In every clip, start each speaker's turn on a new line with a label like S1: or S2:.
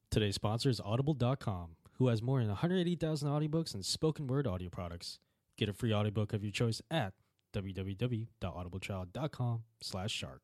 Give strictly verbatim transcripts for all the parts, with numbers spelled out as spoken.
S1: Today's sponsor is Audible dot com, who has more than one hundred eighty thousand audiobooks and spoken word audio products. Get a free audiobook of your choice at www.audibletrial.com slash shark.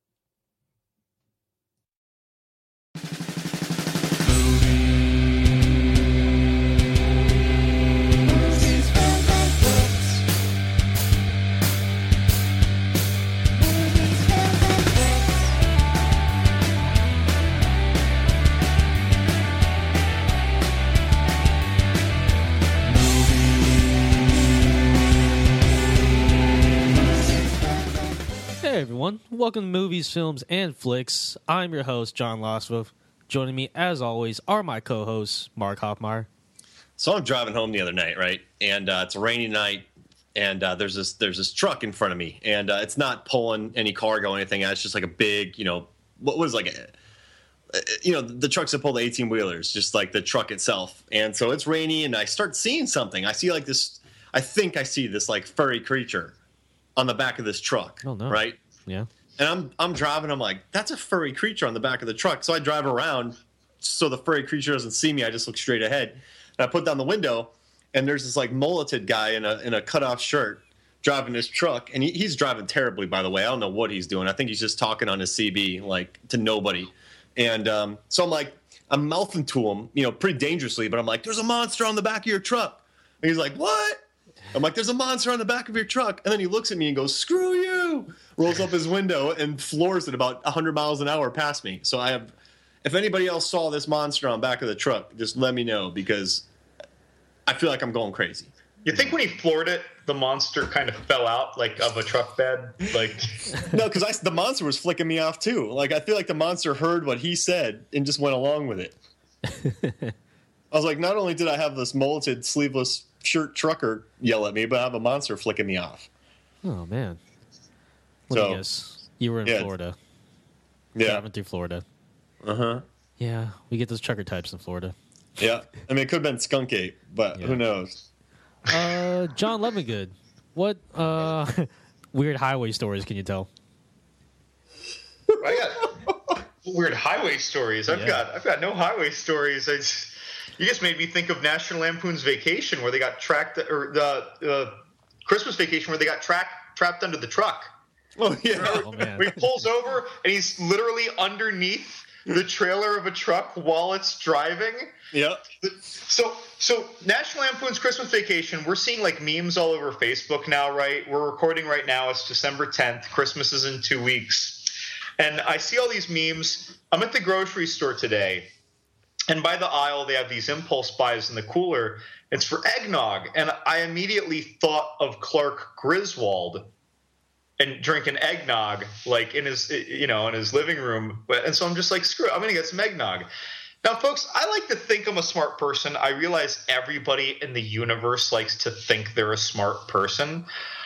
S1: Hey everyone, welcome to Movies, Films, and Flicks. I'm your host, John Loswell. Joining me, as always, are my co-hosts, Mark Hoffmeyer.
S2: So I'm driving home the other night, right? And uh, it's a rainy night, and uh, there's this there's this truck in front of me, and uh, it's not pulling any cargo or anything. It's just like a big, you know, what was like a, you know, the trucks that pull the eighteen wheelers, just like the truck itself. And so it's rainy, and I start seeing something. I see like this. I think I see this like furry creature on the back of this truck.
S1: Oh no!
S2: Right?
S1: Yeah.
S2: And I'm I'm driving. I'm like, that's a furry creature on the back of the truck. So I drive around so the furry creature doesn't see me. I just look straight ahead. And I put down the window, and there's this like mulleted guy in a in a cutoff shirt driving this truck, and he, he's driving terribly. By the way, I don't know what he's doing. I think he's just talking on his C B like to nobody. And um, so I'm like, I'm mouthing to him, you know, pretty dangerously. But I'm like, there's a monster on the back of your truck. And he's like, what? I'm like, there's a monster on the back of your truck. And then he looks at me and goes, screw you, rolls up his window and floors it about one hundred miles an hour past me. So I have, if anybody else saw this monster on the back of the truck, just let me know, because I feel like I'm going crazy.
S3: You think when he floored it, the monster kind of fell out, like, of a truck bed? Like,
S2: no, because the monster was flicking me off, too. Like, I feel like the monster heard what he said and just went along with it. I was like, not only did I have this molted, sleeveless shirt trucker yell at me, but I have a monster flicking me off.
S1: Oh man! What
S2: so,
S1: do you guess? You were in
S2: yeah.
S1: Florida.
S2: Yeah,
S1: driving through Florida.
S2: Uh huh.
S1: Yeah, we get those trucker types in Florida.
S2: Yeah, I mean it could have been skunk ape, but
S1: yeah.
S2: who knows?
S1: Uh, John Levingood, what uh weird highway stories can you tell?
S3: I got weird highway stories. I've
S1: Yeah.
S3: got I've got no highway stories. I just, you just made me think of National Lampoon's Vacation, where they got tracked, or the uh, Christmas Vacation, where they got tracked trapped under the truck.
S2: Oh yeah.
S1: Oh, man.
S3: Where he pulls over and he's literally underneath the trailer of a truck while it's driving.
S2: Yep.
S3: So, so National Lampoon's Christmas Vacation, we're seeing like memes all over Facebook now, right? We're recording right now. It's December tenth. Christmas is in two weeks. And I see all these memes. I'm at the grocery store today, and by the aisle, they have these impulse buys in the cooler. It's for eggnog. And I immediately thought of Clark Griswold and drinking eggnog, like in his, you know, in his living room. And so I'm just like, screw it, I'm going to get some eggnog. Now, folks, I like to think I'm a smart person. I realize everybody in the universe likes to think they're a smart person.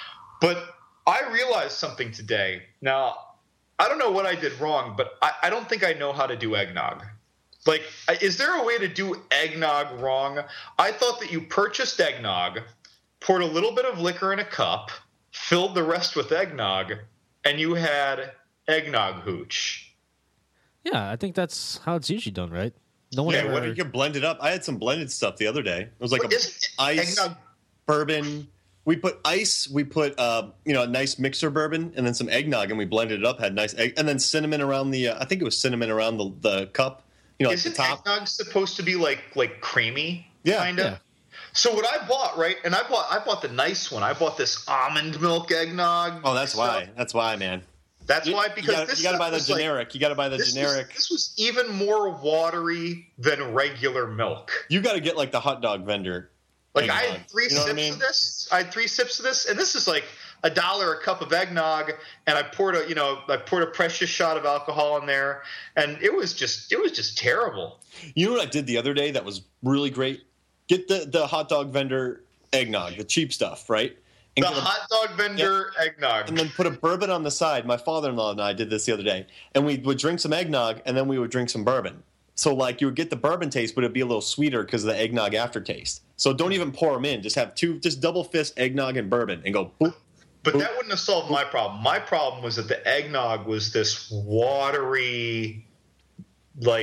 S3: But I realized something today. Now, I don't know what I did wrong, but I, I don't think I know how to do eggnog. Like, is there a way to do eggnog wrong? I thought that you purchased eggnog, poured a little bit of liquor in a cup, filled the rest with eggnog, and you had eggnog hooch.
S1: Yeah, I think that's how it's usually done, right? No one
S2: Yeah,
S1: ever...
S2: what you can blend it up. I had some blended stuff the other day. It was like
S3: But
S2: a
S3: isn't
S2: ice,
S3: eggnog-
S2: bourbon. We put ice, we put uh, you know, a nice mixer bourbon, and then some eggnog, and we blended it up. Had nice egg, and then cinnamon around the. Uh, I think it was cinnamon around the, the cup. You know,
S3: Isn't
S2: at the top.
S3: eggnog supposed to be like like creamy?
S2: Yeah,
S3: kind of.
S1: yeah.
S3: So what I bought, right? And I bought I bought the nice one. I bought this almond milk eggnog.
S2: Oh, that's
S3: stuff.
S2: why. That's why, man.
S3: That's
S2: You,
S3: why
S2: you
S3: because
S2: gotta,
S3: this
S2: you gotta buy the
S3: was like-
S2: generic. you gotta buy the
S3: this
S2: generic.
S3: Was, this was even more watery than regular milk.
S2: You gotta get like the hot dog vendor.
S3: Like I
S2: eggnog.
S3: had three
S2: You know what
S3: sips
S2: I mean?
S3: of this. I had three sips of this, and this is like a dollar a cup of eggnog. And I poured a, you know, I poured a precious shot of alcohol in there, and it was just, it was just terrible.
S2: You know what I did the other day that was really great? Get the, the hot dog vendor eggnog, the cheap stuff, right? And
S3: The
S2: get a-
S3: hot dog vendor eggnog.
S2: and then put a bourbon on the side. My father-in-law and I did this the other day, and we would drink some eggnog, and then we would drink some bourbon. So like you would get the bourbon taste, but it'd be a little sweeter because of the eggnog aftertaste. So don't even pour them in. Just have two, just double fist eggnog and bourbon, and go. Boop.
S3: But that wouldn't have solved my problem. My problem was that the eggnog was this watery, like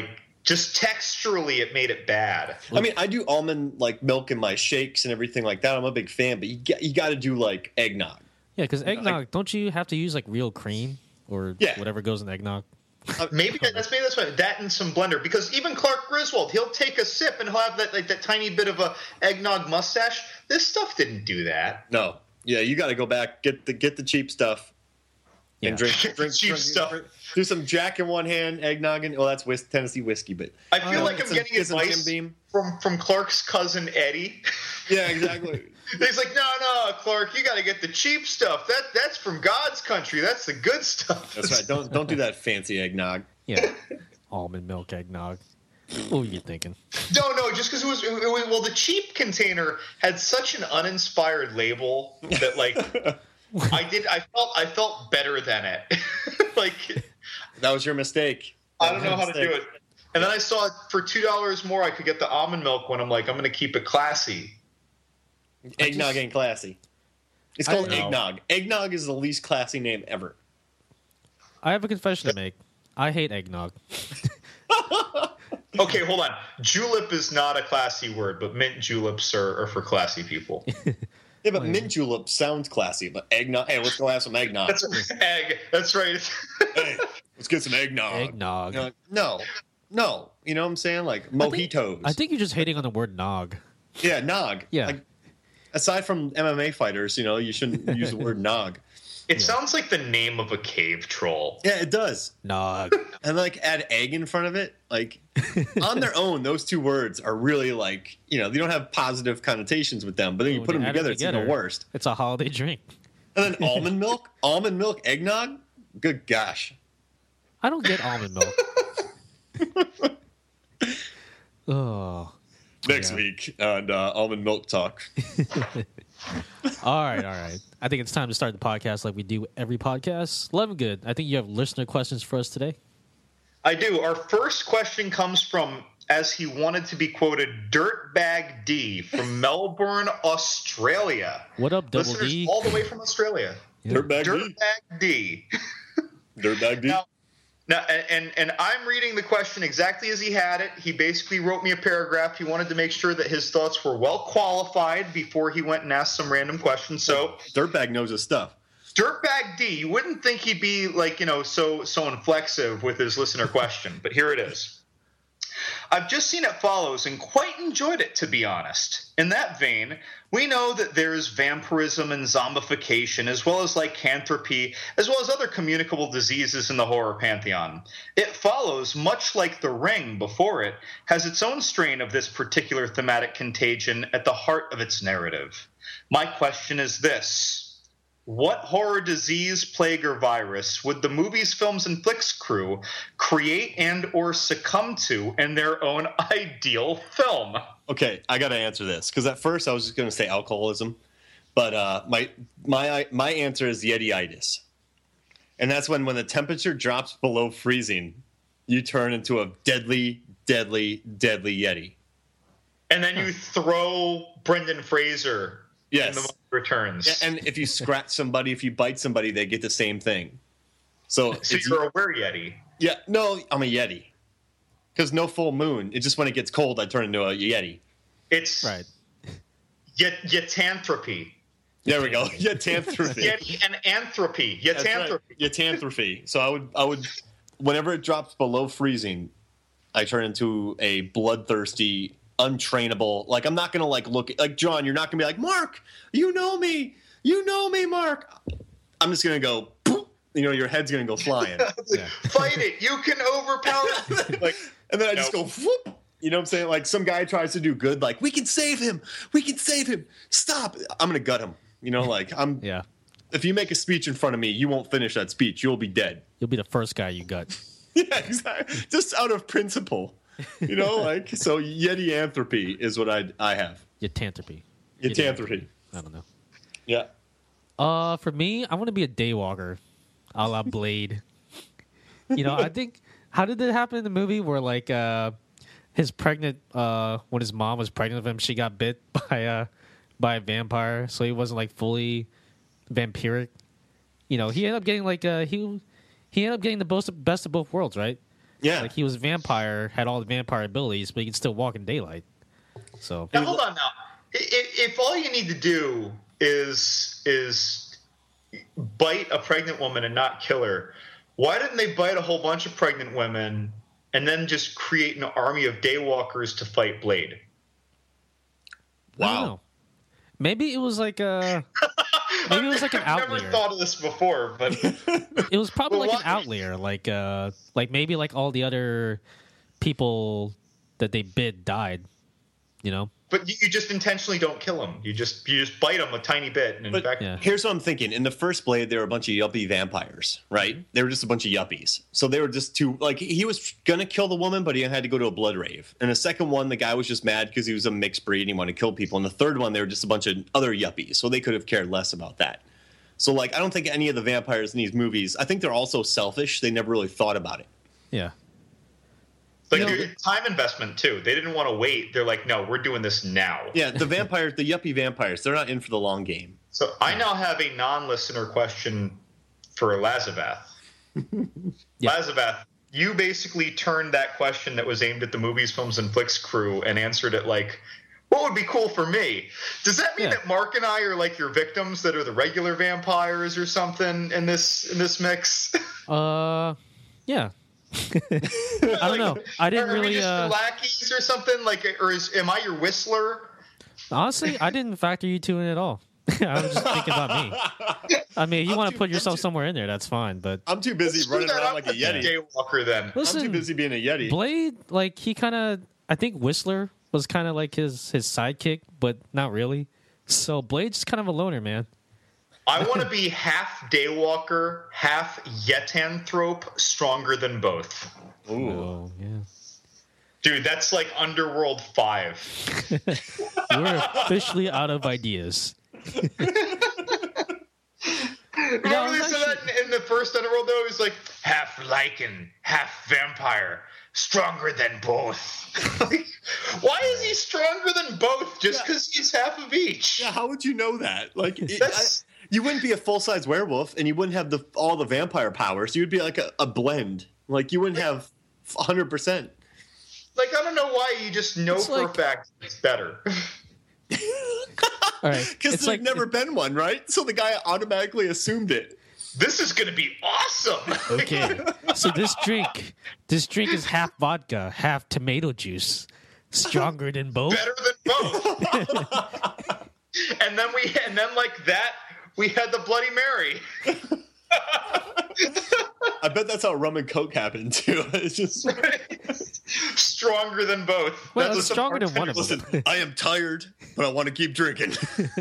S3: just texturally, it made it bad.
S2: I mean, I do almond like milk in my shakes and everything like that. I'm a big fan, but you got you got to do like eggnog.
S1: Yeah, because eggnog,
S2: like,
S1: don't you have to use like real cream or
S2: Yeah.
S1: whatever goes in eggnog?
S3: Uh, maybe that, that's maybe that's why that and some blender, because even Clark Griswold, he'll take a sip and he'll have that like that tiny bit of a eggnog mustache. This stuff didn't do that.
S2: No, yeah, you got to go back get the get the cheap stuff
S1: Yeah.
S2: and drink
S3: Get the
S2: drink
S3: cheap
S2: drink-
S3: stuff.
S2: drink- do some Jack in one hand, eggnog in. Well, that's whis- Tennessee whiskey, but
S3: I feel
S1: Uh,
S3: like
S2: get
S3: I'm
S2: some-
S3: getting
S2: get some
S3: advice
S2: Jim Beam.
S3: from from Clark's cousin Eddie.
S2: Yeah, exactly.
S3: He's like, no, no, Clark, you got to get the cheap stuff. That that's from God's country. That's the good stuff.
S2: That's right. Don't don't do that fancy eggnog.
S1: Yeah. Almond milk eggnog. What were you thinking?
S3: No, no, just because it was, it was well, the cheap container had such an uninspired label that like I did, I felt, I felt better than it. Like
S2: That was your mistake.
S3: I don't know how to
S2: Mistake.
S3: do it. And then I saw for two dollars more, I could get the almond milk one. I'm like, I'm going to keep it classy.
S2: Eggnog
S1: just-
S2: ain't classy. It's
S1: I
S2: called
S1: don't know.
S2: eggnog. Eggnog is the least classy name ever.
S1: I have a confession to make. I hate eggnog.
S3: Okay, hold on. Julep is not a classy word, but mint juleps are, are for classy people.
S2: Yeah, but mint julep sounds classy, but eggnog. Hey, let's go have some eggnog.
S3: That's egg. That's right.
S2: Hey, let's get some eggnog.
S1: Eggnog.
S2: You know, like, no, no. You know what I'm saying? Like
S1: I think-
S2: mojitos.
S1: I think you're just hating on the word nog.
S2: Yeah, nog.
S1: Yeah.
S2: Like, aside from M M A fighters, you know, you shouldn't use the word nog.
S3: It sounds like the name of a cave troll.
S2: Yeah, it does.
S1: Nog.
S2: And like add egg in front of it. Like on their own, those two words are really like, you know, they don't have positive connotations with them. But then you
S1: When
S2: put them
S1: add
S2: together, it's even worse.
S1: It's a holiday drink.
S2: And then almond milk, almond milk eggnog. Good gosh.
S1: I don't get almond milk. Oh.
S2: Next
S1: Yeah.
S2: week on uh, almond milk talk.
S1: All right, all right. I think it's time to start the podcast like we do every podcast. Eleven Good, I think you have listener questions for us today.
S3: I do. Our first question comes from, as he wanted to be quoted, Dirtbag D from Melbourne, Australia.
S1: What up, Double
S3: Listeners
S1: D?
S3: all the way from Australia.
S2: Dirtbag D.
S3: Dirtbag D.
S2: Dirtbag D.
S3: Now, now, and, and I'm reading the question exactly as he had it. He basically wrote me a paragraph. He wanted to make sure that his thoughts were well qualified before he went and asked some random questions. So,
S2: Dirtbag knows his stuff.
S3: Dirtbag D, you wouldn't think he'd be like, you know, so so inflexive with his listener question, but here it is. I've just seen It Follows and quite enjoyed it, to be honest. In that vein, we know that there is vampirism and zombification, as well as lycanthropy, as well as other communicable diseases in the horror pantheon. It Follows, much like The Ring before it, has its own strain of this particular thematic contagion at the heart of its narrative. My question is this. What horror disease, plague, or virus would the movies, films, and flicks crew create and or succumb to in their own ideal film?
S2: Okay, I got to answer this because at first I was just going to say alcoholism, but uh, my my my answer is Yeti-itis, and that's when when the temperature drops below freezing, you turn into a deadly, deadly, deadly Yeti.
S3: And then you throw Brendan Fraser
S2: Yes.
S3: in the Mummy Returns.
S2: Yeah, and if you scratch somebody, if you bite somebody, they get the same thing. So,
S3: so
S2: it's-
S3: you're a were-Yeti.
S2: yeah, no, I'm a Yeti because no full moon. It just when it gets cold, I turn into a Yeti.
S3: It's
S1: Right.
S3: yet yetanthropy.
S2: There we go. Yetantrophy.
S3: Yeti and anthropy.
S2: That's
S3: Yetanthropy.
S2: right. Yetantrophy. So I would, I would, whenever it drops below freezing, I turn into a bloodthirsty, untrainable. Like I'm not gonna like look like John. You're not gonna be like Mark. You know me. You know me, Mark. I'm just gonna go. Boop, you know, your head's gonna go flying,
S1: Yeah.
S3: Fight it. You can overpower it. Like,
S2: and then I just
S3: Nope.
S2: go. Whoop. You know what I'm saying? Like some guy tries to do good. Like we can save him. We can save him. Stop. I'm gonna gut him. You know, like I'm.
S1: Yeah.
S2: If you make a speech in front of me, you won't finish that speech. You'll be dead.
S1: You'll be the first guy you gut.
S2: Yeah, exactly. Just out of principle, you know, like so. Yeti-anthropy is what I I have.
S1: Yetantropy.
S2: Yeti-anthropy.
S1: I don't know.
S2: Yeah.
S1: Uh, for me, I want to be a daywalker, a la Blade. You know, I think how did that happen in the movie where like uh, his pregnant uh, when his mom was pregnant with him, she got bit by uh by a vampire, so he wasn't like fully vampiric. You know, he ended up getting like uh he he ended up getting the best best of both worlds, right?
S2: Yeah.
S1: Like he was vampire, had all the vampire abilities, but he could still walk in daylight. So
S3: Now hold on now. If, if all you need to do is is bite a pregnant woman and not kill her, why didn't they bite a whole bunch of pregnant women and then just create an army of daywalkers to fight Blade?
S1: I don't know. Maybe it was like a maybe it was like an
S3: I've
S1: outlier.
S3: never thought of this before, but
S1: It was probably
S3: Well,
S1: like an
S3: why-
S1: outlier, like uh, like maybe like all the other people that they bid died. You know,
S3: but you, you just intentionally don't kill them. You just you just bite them a tiny bit, and in
S2: But
S3: fact,
S1: Yeah.
S2: here's what I'm thinking. In the first Blade, there were a bunch of yuppie vampires, right? They were just a bunch of yuppies. So they were just too, like, he was going to kill the woman, but he had to go to a blood rave. And the second one, the guy was just mad because he was a mixed breed and he wanted to kill people. And the third one, they were just a bunch of other yuppies. So they could have cared less about that. So, like, I don't think any of the vampires in these movies, I think they're also selfish. They never really thought about it.
S1: yeah.
S3: like
S1: You know,
S3: dude, time investment too. They didn't want to wait. They're like, no, we're doing this now.
S2: Yeah, the vampires, the yuppie vampires, they're not in for the long game.
S3: So I now have a non-listener question for Lazabath.
S1: Yeah.
S3: Lazabath, you basically turned that question that was aimed at the Movies, Films, and Flicks crew and answered it like, what would be cool for me? Does that mean
S1: Yeah.
S3: that Mark and I are like your victims that are the regular vampires or something in this in this mix?
S1: Uh, yeah. I don't know. I didn't
S3: Are we
S1: really.
S3: just
S1: Uh,
S3: your lackeys or something? Like, or is am I your whistler?
S1: honestly, I didn't factor you two in at all. I was just thinking about me. I mean, you
S2: I'm
S1: want
S2: too-
S1: to put yourself
S2: I'm too-
S1: somewhere in there, that's fine. But
S2: I'm too busy
S3: Screw
S2: running
S3: that,
S2: around
S3: I'm
S2: like a
S3: the
S2: yeti.
S3: Daywalker then.
S1: listen,
S2: I'm too busy being a yeti.
S1: Blade, like he kind of, I think Whistler was kind of like his his sidekick, but not really. So Blade's kind of a loner, man.
S3: I want to be half Daywalker, half Yetanthrope, stronger than both.
S2: Ooh.
S1: Oh yeah,
S3: Dude, that's like Underworld five.
S1: we're officially out of ideas.
S3: Remember
S1: I was
S3: they said that in, in the first Underworld, though? It was like, half Lycan, half vampire, stronger than both. Like, why is he stronger than both just because he's half of each?
S2: Yeah, how would you know that? Like, it, I,
S3: That's-
S2: you wouldn't be a full size werewolf, and you wouldn't have the all the vampire powers. You would be like a, a blend. Like, you wouldn't have one hundred percent.
S3: Like, I don't know why you just know
S1: It's
S3: for
S1: like-
S3: a fact it's better.
S1: All right,
S2: Because
S1: it's
S2: there's
S1: like
S2: never been one, right? So the guy automatically assumed it.
S3: This is going to be awesome.
S1: okay. So this drink, this drink is half vodka, half tomato juice, stronger than both.
S3: Better than both. and then we, and then like that, we had the Bloody Mary.
S2: I bet that's how rum and coke happened, too. It's just,
S3: Stronger than both.
S1: Well,
S3: That's
S1: it's
S3: what the
S1: stronger than one of
S3: bartender
S1: them.
S2: listen, I am tired, but I want to keep drinking.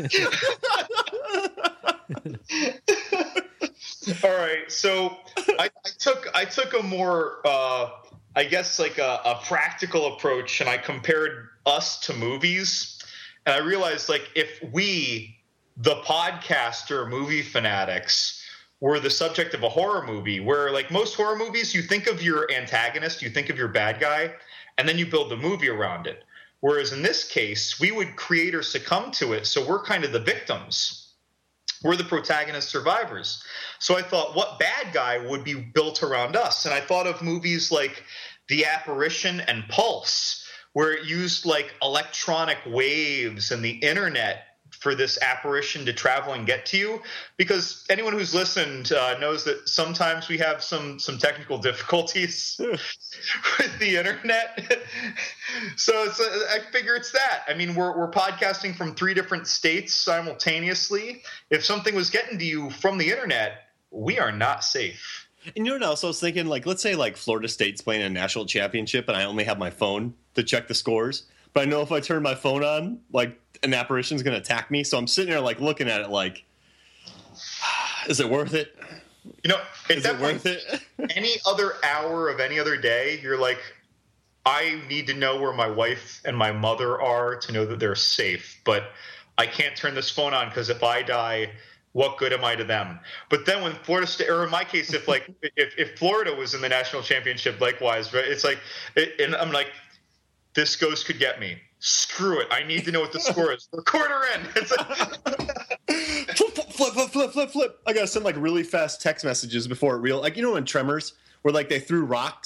S3: All right, so I, I took I took a more uh, I guess like a, a practical approach, and I compared us to movies, and I realized like if we, the podcaster movie fanatics, were the subject of a horror movie, where like most horror movies, you think of your antagonist, you think of your bad guy, and then you build the movie around it. Whereas in this case, we would create or succumb to it, so we're kind of the victims. We're the protagonist survivors. So I thought, what bad guy would be built around us? And I thought of movies like The Apparition and Pulse, where it used like electronic waves and the internet for this apparition to travel and get to you. Because anyone who's listened uh, knows that sometimes we have some some technical difficulties with the internet. So it's, uh, I figure it's that. I mean, we're we're podcasting from three different states simultaneously. If something was getting to you from the internet, we are not safe.
S2: And you know what else I was thinking? Like, let's say like Florida State's playing a national championship, and I only have my phone to check the scores. But I know if I turn my phone on, like an apparition's going to attack me. So I'm sitting there like looking at it like, is it worth it?
S3: You know, at
S2: Is
S3: that
S2: it
S3: point,
S2: worth it?
S3: any other hour of any other day, you're like, I need to know where my wife and my mother are to know that they're safe. But I can't turn this phone on because if I die, what good am I to them? But then when Florida State, or in my case, if like if, if Florida was in the national championship, likewise, right? It's like, it, and I'm like, this ghost could get me. Screw it. I need to know what the score is. We're quarter in. It's like,
S2: flip, flip, flip, flip, flip, flip. I gotta send like really fast text messages before it real. Like, you know in Tremors where like they threw rocks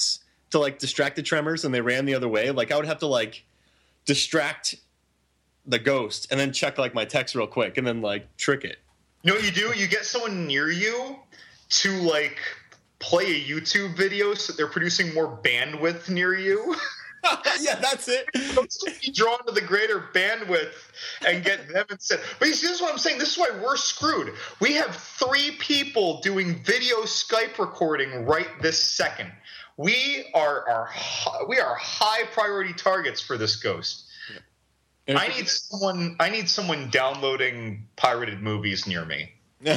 S2: to like distract the tremors and they ran the other way, like I would have to like distract the ghost and then check like my text real quick and then like trick it.
S3: You know what you do? You get someone near you to like play a YouTube video so they're producing more bandwidth near you.
S2: Yeah, that's it.
S3: Be drawn to the greater bandwidth and get them instead. But you see, this is what I'm saying. This is why we're screwed. We have three people doing video Skype recording right this second. We are are we are high priority targets for this ghost. Yeah. I need someone. I need someone downloading pirated movies near me.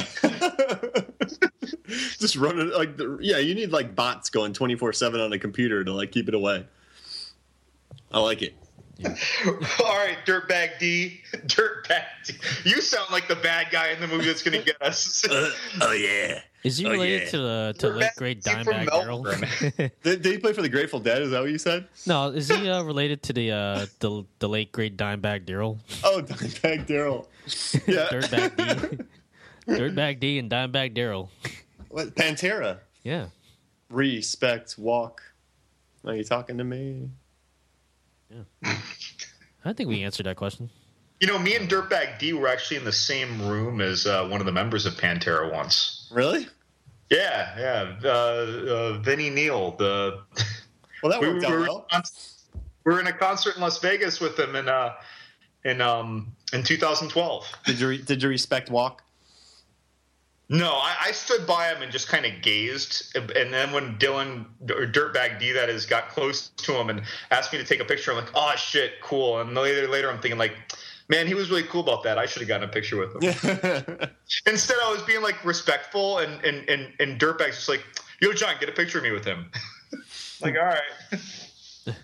S2: Just run it like the, yeah. You need like bots going twenty-four seven on a computer to like keep it away. I like it.
S3: Yeah. All right, Dirtbag D. Dirtbag D. You sound like the bad guy in the movie that's going to get us.
S2: uh, oh, yeah.
S1: Is he
S2: oh,
S1: related
S2: yeah.
S1: to the to late great Dimebag Darrell?
S2: did, did he play for the Grateful Dead? Is that what you said?
S1: No, is he uh, related to the uh, the the late great Dimebag Darrell?
S2: Oh, Dimebag Darrell. Yeah.
S1: Dirtbag D. Dirtbag D and Dimebag Darrell.
S2: What? Pantera.
S1: Yeah.
S2: Respect, walk. Are you talking to me?
S1: Yeah. I think we answered that question.
S3: You know, me and Dirtbag D were actually in the same room as uh, one of the members of Pantera once.
S2: Really?
S3: Yeah, yeah. Uh, uh, Vinny Neil. The
S2: well, that worked
S3: we,
S2: out
S3: we were,
S2: well.
S3: We were in a concert in Las Vegas with him in uh, in um in two thousand twelve.
S2: Did you did you respect walk?
S3: No, I, I stood by him and just kind of gazed. And then when Dylan, or Dirtbag D, that is, got close to him and asked me to take a picture, I'm like, oh, shit, cool. And later, later I'm thinking, like, man, he was really cool about that. I should have gotten a picture with him. Instead, I was being, like, respectful, and, and, and, and Dirtbag's just like, yo, John, get a picture of me with him. Like, all right.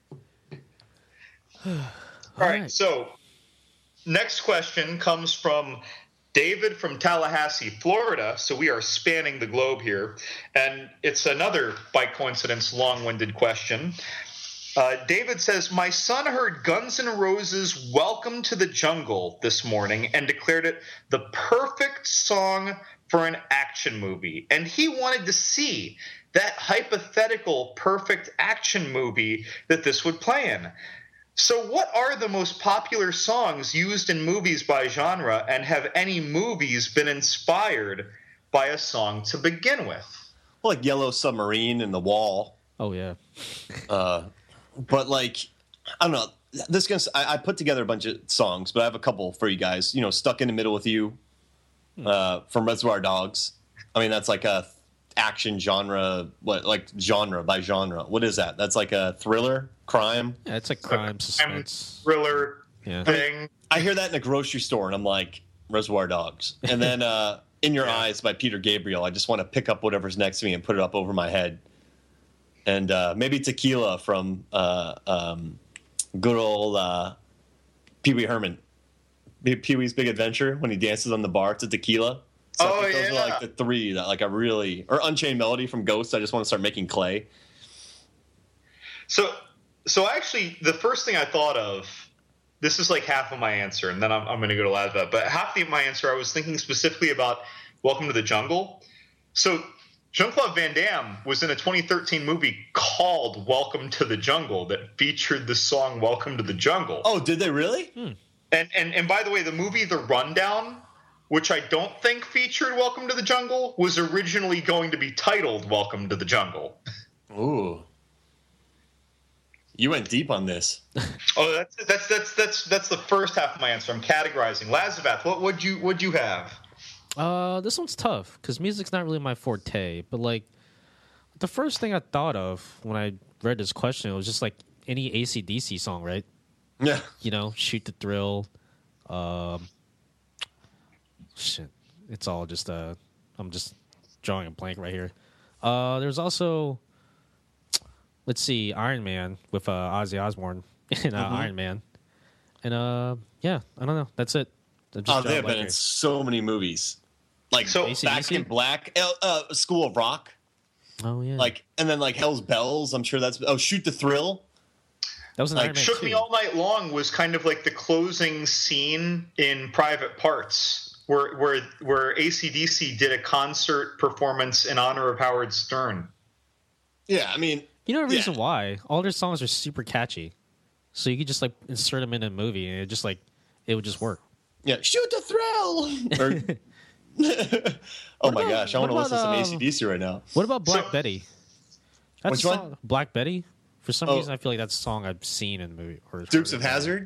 S3: all, all right, right, so next question comes from David from Tallahassee, Florida. So we are spanning the globe here. And it's another, by coincidence, long-winded question. Uh, David says, my son heard Guns N' Roses' Welcome to the Jungle this morning and declared it the perfect song for an action movie. And he wanted to see that hypothetical perfect action movie that this would play in. So what are the most popular songs used in movies by genre, and have any movies been inspired by a song to begin with?
S2: Well, like Yellow Submarine and The Wall.
S1: Oh, yeah.
S2: uh, but, like, I don't know. This gonna, I, I put together a bunch of songs, but I have a couple for you guys. You know, Stuck in the Middle with You uh, from Reservoir Dogs. I mean, that's like a action genre, what like genre by genre. What is that? That's like a thriller, crime.
S1: Yeah, it's like crime, suspense,
S3: thriller
S1: yeah.
S3: thing.
S2: I hear that in a grocery store, and I'm like, Reservoir Dogs. And then uh, In Your yeah. Eyes by Peter Gabriel. I just want to pick up whatever's next to me and put it up over my head. And uh, maybe Tequila from uh, um, good old uh, Pee Wee Herman. Pee Wee's Big Adventure when he dances on the bar to Tequila. So
S3: oh,
S2: I think those
S3: yeah.
S2: are like the three that like I really, or Unchained Melody from Ghost. I just want to start making clay.
S3: So, so actually, the first thing I thought of, this is like half of my answer, and then I'm, I'm going to go to Lazva. But half of my answer, I was thinking specifically about Welcome to the Jungle. So Jean-Claude Van Damme was in a twenty thirteen movie called Welcome to the Jungle that featured the song Welcome to the Jungle.
S2: Oh, did they really?
S1: Hmm.
S3: And, and and by the way, the movie The Rundown, which I don't think featured Welcome to the Jungle, was originally going to be titled Welcome to the Jungle.
S2: Ooh. You went deep on this.
S3: Oh, that's that's that's that's that's the first half of my answer. I'm categorizing. Lazavath, what would you would you have?
S1: Uh, this one's tough because music's not really my forte. But like, the first thing I thought of when I read this question, it was just like any A C D C song, right?
S2: Yeah.
S1: You know, Shoot the Thrill. Um, shit, it's all just uh, I'm just drawing a blank right here. Uh, there's also, let's see, Iron Man with uh, Ozzy Osbourne in uh, mm-hmm. Iron Man, and uh, yeah, I don't know. That's it.
S2: Oh, they have been in so many movies, like
S3: so,
S2: Back A C D C? In Black, uh, School of Rock.
S1: Oh yeah,
S2: like and then like Hell's Bells. I'm sure that's oh Shoot the Thrill.
S1: That was an
S3: like
S1: Iron Man
S3: Shook
S1: two.
S3: Me All Night Long was kind of like the closing scene in Private Parts, where where where A C D C did a concert performance in honor of Howard Stern.
S2: Yeah, I mean,
S1: You know the reason
S2: Yeah.
S1: why? All their songs are super catchy, so you could just like insert them in a movie, and it just like it would just work.
S2: Yeah, shoot the thrill. Or, oh my
S1: about-
S2: gosh, I
S1: what
S2: want to listen
S1: about,
S2: to some
S1: um,
S2: A C D C right now.
S1: What about Black
S3: So-
S1: Betty? That's
S2: Which
S1: a
S2: one?
S1: song- Black Betty. For some
S2: Oh.
S1: reason, I feel like that's a song I've seen in the movie. Or
S2: Dukes
S1: or-
S2: of Hazzard.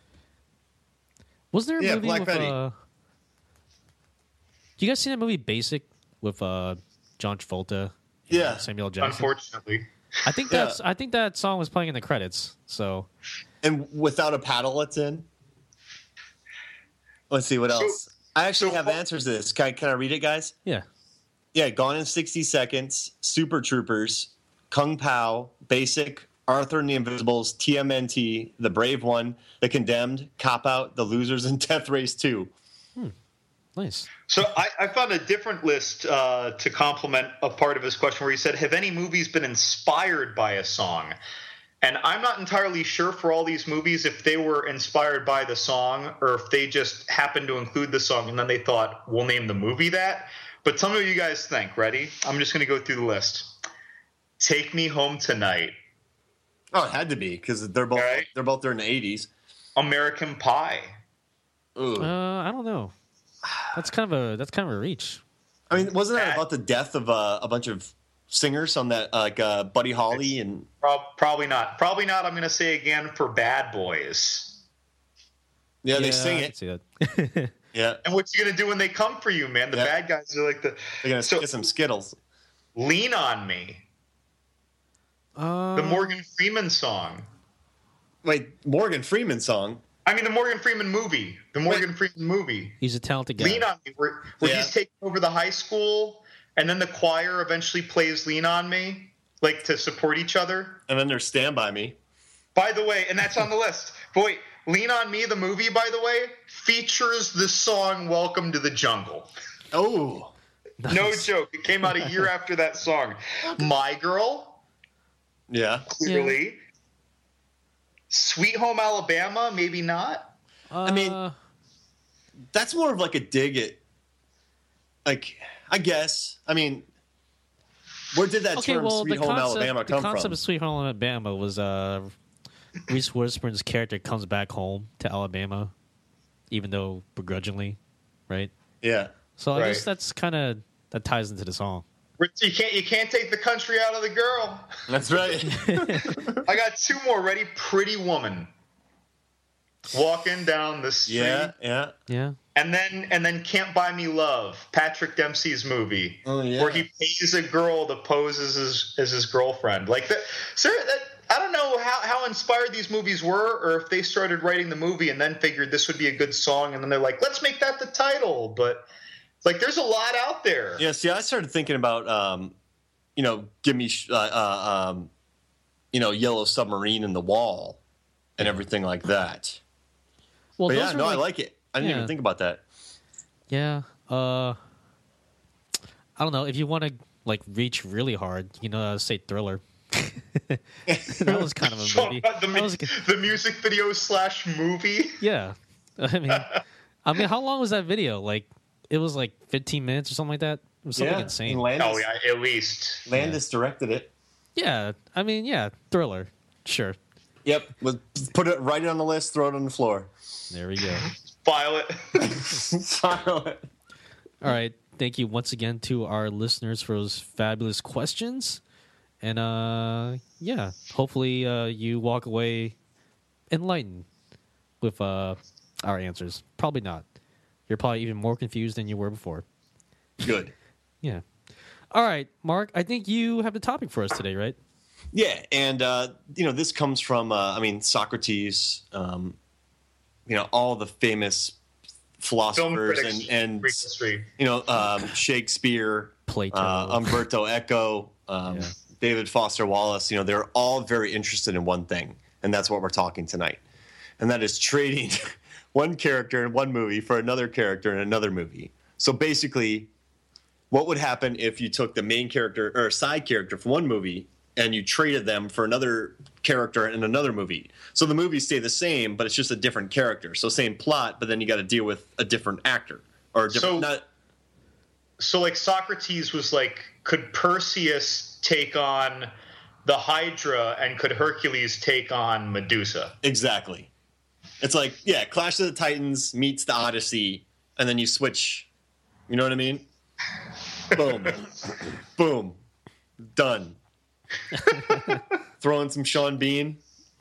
S1: Was there a
S2: Yeah,
S1: movie
S2: Black
S1: with?
S2: Betty.
S1: Uh, do you guys see that movie Basic with uh, John Travolta? and
S2: Yeah.
S1: Samuel Jackson.
S3: Unfortunately.
S1: I think
S2: Yeah.
S1: that's. I think that song was playing in the credits. So
S2: And without a paddle, it's in. Let's see what
S3: So-
S2: else. I actually
S3: so
S2: have
S3: far-
S2: answers to this. Can I, can I read it, guys?
S1: yeah,
S2: Yeah, Gone in sixty Seconds, Super Troopers, Kung Pao, Basic, Arthur and the Invisibles, T M N T, The Brave One, The Condemned, Cop Out, The Losers, and Death Race two.
S1: nice.
S3: So I, I found a different list uh, to complement a part of his question where he said, have any movies been inspired by a song? And I'm not entirely sure for all these movies if they were inspired by the song or if they just happened to include the song and then they thought, we'll name the movie that. But tell me what you guys think. Ready? I'm just going to go through the list. Take Me Home Tonight.
S2: Oh, it had to be because they're both
S3: Right.
S2: they're both there in the eighties.
S3: American Pie.
S2: Ooh.
S1: Uh, I don't know. That's kind of a. That's kind of a reach.
S2: I mean, wasn't that
S3: that-
S2: about the death of uh, a bunch of singers on that, uh, like uh, Buddy Holly and
S3: Prob- Probably not. Probably not. I'm going to say again for Bad Boys.
S2: yeah, they
S1: Yeah,
S2: sing
S1: I
S2: it.
S1: can see that.
S2: Yeah,
S3: And what you going to do when they come for you, man? The
S2: Yeah.
S3: bad guys are like the
S2: they're gonna
S3: So-
S2: get some Skittles.
S3: Lean on Me.
S1: uh,
S3: The Morgan Freeman song.
S2: Wait, Morgan Freeman song.
S3: I mean, the Morgan Freeman movie. The Morgan Freeman movie.
S1: He's a talented guy.
S3: Lean on Me, where, where
S2: Yeah.
S3: he's taking over the high school, and then the choir eventually plays Lean on Me, like to support each other.
S2: And then there's Stand By Me.
S3: By the way, and that's on the list. But wait, Lean on Me, the movie, by the way, features the song Welcome to the Jungle.
S2: Oh,
S3: No
S1: Nice.
S3: joke. It came out a year after that song. My Girl,
S2: yeah.
S3: clearly. Sweet Home Alabama, maybe not.
S1: Uh,
S2: mean- That's more of like a dig at, like, I guess. I mean, where did that
S1: okay,
S2: term
S1: well,
S2: "Sweet
S1: the
S2: Home
S1: concept,
S2: Alabama"
S1: the
S2: come
S1: concept
S2: from?
S1: of Sweet Home Alabama was uh, Reese Witherspoon's character comes back home to Alabama, even though begrudgingly, right?
S2: Yeah,
S1: So I
S3: Right.
S1: guess that's kind of that ties into the song.
S3: You can't you can't take the country out of the girl.
S2: that's right.
S3: I got two more ready. Pretty Woman. Walking down the street.
S2: yeah, yeah.
S1: Yeah.
S3: And then and then Can't Buy Me Love, Patrick Dempsey's movie.
S2: Oh, yeah.
S3: Where he pays a girl to pose as his as his girlfriend. Like that sir that I don't know how, how inspired these movies were, or if they started writing the movie and then figured this would be a good song, and then they're like, let's make that the title. But like, there's a lot out there.
S2: Yeah, see, I started thinking about, um, you know, give me, sh- uh, uh, um, you know, Yellow Submarine in the Wall and everything like that.
S1: Well,
S2: But
S1: those
S2: yeah,
S1: are
S2: no, I
S1: like,
S2: like it. I didn't
S1: yeah.
S2: even think about that.
S1: Yeah. Uh, I don't know if you want to like reach really hard, you know, uh, say Thriller. That was kind of a
S3: So,
S1: movie.
S3: uh, the,
S1: That
S3: mu-
S1: was a-
S3: the music video slash movie.
S1: yeah. I mean, I mean, how long was that video? Like, it was like fifteen minutes or something like that. It was something
S2: yeah,
S1: insane.
S2: and Landis,
S3: Oh yeah, at least.
S2: Landis directed it.
S1: Yeah, I mean, yeah, Thriller. Sure.
S2: Yep, was put it right on the list, throw it on the floor.
S1: There we go.
S3: File it.
S2: File it.
S1: All right. Thank you once again to our listeners for those fabulous questions. And uh yeah, hopefully uh you walk away enlightened with uh our answers. Probably not. You're probably even more confused than you were before.
S2: Good.
S1: Yeah. All right, Mark, I think you have the topic for us today, right?
S2: Yeah, and uh, you know, this comes from uh, I mean Socrates, um, you know, all the famous
S3: Film
S2: philosophers
S3: critics.
S2: and and
S3: history.
S2: you know um, Shakespeare,
S1: Plato.
S2: uh, Umberto Eco, um,
S1: Yeah.
S2: David Foster Wallace. You know, they're all very interested in one thing, and that's what we're talking tonight, and that is trading one character in one movie for another character in another movie. So basically, what would happen if you took the main character or side character from one movie and you traded them for another character in another movie? So the movies stay the same, but it's just a different character. So same plot, but then you got to deal with a different actor or a different.
S3: So-
S2: not,
S3: So like Socrates was like, could Perseus take on the Hydra and could Hercules take on Medusa?
S2: Exactly. It's like, yeah, Clash of the Titans meets the Odyssey, and then you switch. You know what I mean? Boom. Boom. Done. Throw in some Sean Bean.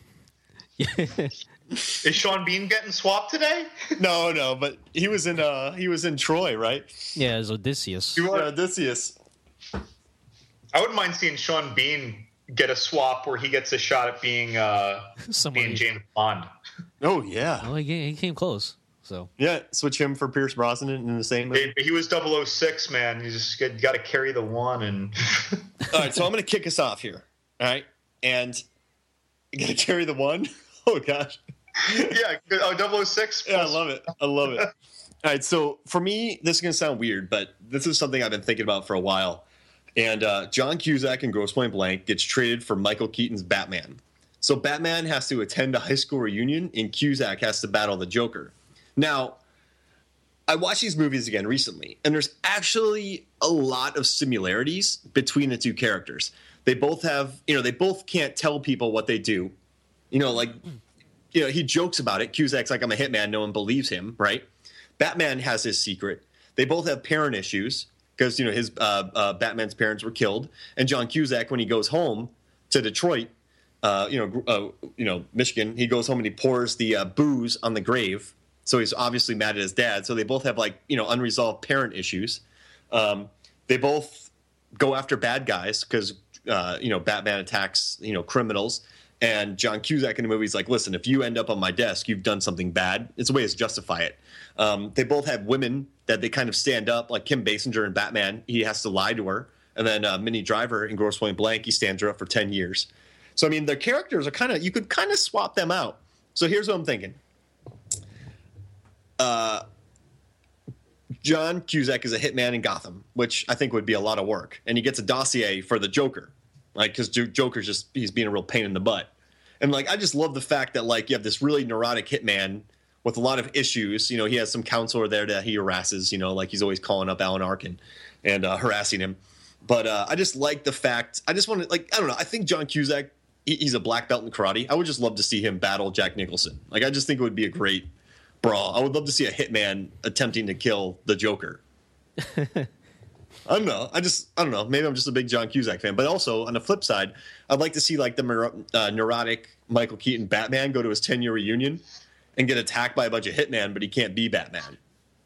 S3: Is Sean Bean getting swapped today?
S2: No, no, but he was in uh he was in Troy, right?
S1: Yeah, it's Odysseus.
S2: Yeah, Odysseus.
S3: I wouldn't mind seeing Sean Bean get a swap where he gets a shot at being uh
S1: Somebody.
S3: being James Bond.
S2: Oh yeah.
S1: Well, he came, he came close. So
S2: Yeah, switch him for Pierce Brosnan in the same movie.
S3: He, he was double oh six, man. You just got to carry the one. And
S2: All right, so I'm going to kick us off here. All right, and you got to carry the one. Oh gosh.
S3: yeah, oh, double oh six.
S2: Yeah, I love it. I love it. All right, so for me, this is going to sound weird, but this is something I've been thinking about for a while. And uh, John Cusack in Grosse Pointe Blank gets traded for Michael Keaton's Batman. So Batman has to attend a high school reunion, and Cusack has to battle the Joker. Now, I watched these movies again recently, and there's actually a lot of similarities between the two characters. They both have, you know, they both can't tell people what they do. You know, like, you know, he jokes about it. Cusack's like, I'm a hitman. No one believes him, right? Batman has his secret. They both have parent issues because, you know, his uh, uh, Batman's parents were killed. And John Cusack, when he goes home to Detroit, uh, you know, uh, you know, Michigan, he goes home and he pours the uh, booze on the grave. So he's obviously mad at his dad. So they both have, like, you know, unresolved parent issues. Um, they both go after bad guys because, uh, you know, Batman attacks, you know, criminals. And John Cusack in the movie is like, listen, if you end up on my desk, you've done something bad. It's a way to justify it. Um, they both have women that they kind of stand up, like Kim Basinger in Batman. He has to lie to her. And then uh, Minnie Driver in Grosse Pointe Blank, he stands her up for ten years. So, I mean, their characters are kind of, you could kind of swap them out. So here's what I'm thinking. Uh, John Cusack is a hitman in Gotham, which I think would be a lot of work. And he gets a dossier for the Joker. Like, because Joker's just, he's being a real pain in the butt. And, like, I just love the fact that, like, you have this really neurotic hitman with a lot of issues. You know, he has some counselor there that he harasses, you know, like he's always calling up Alan Arkin and uh, harassing him. But uh, I just like the fact, I just want to, like, I don't know, I think John Cusack, he, he's a black belt in karate. I would just love to see him battle Jack Nicholson. Like, I just think it would be a great brawl. I would love to see a hitman attempting to kill the Joker. I don't know. I just, I don't know. Maybe I'm just a big John Cusack fan. But also, on the flip side, I'd like to see, like, the uh, neurotic Michael Keaton Batman go to his ten-year reunion and get attacked by a bunch of hitmen, but he can't be Batman.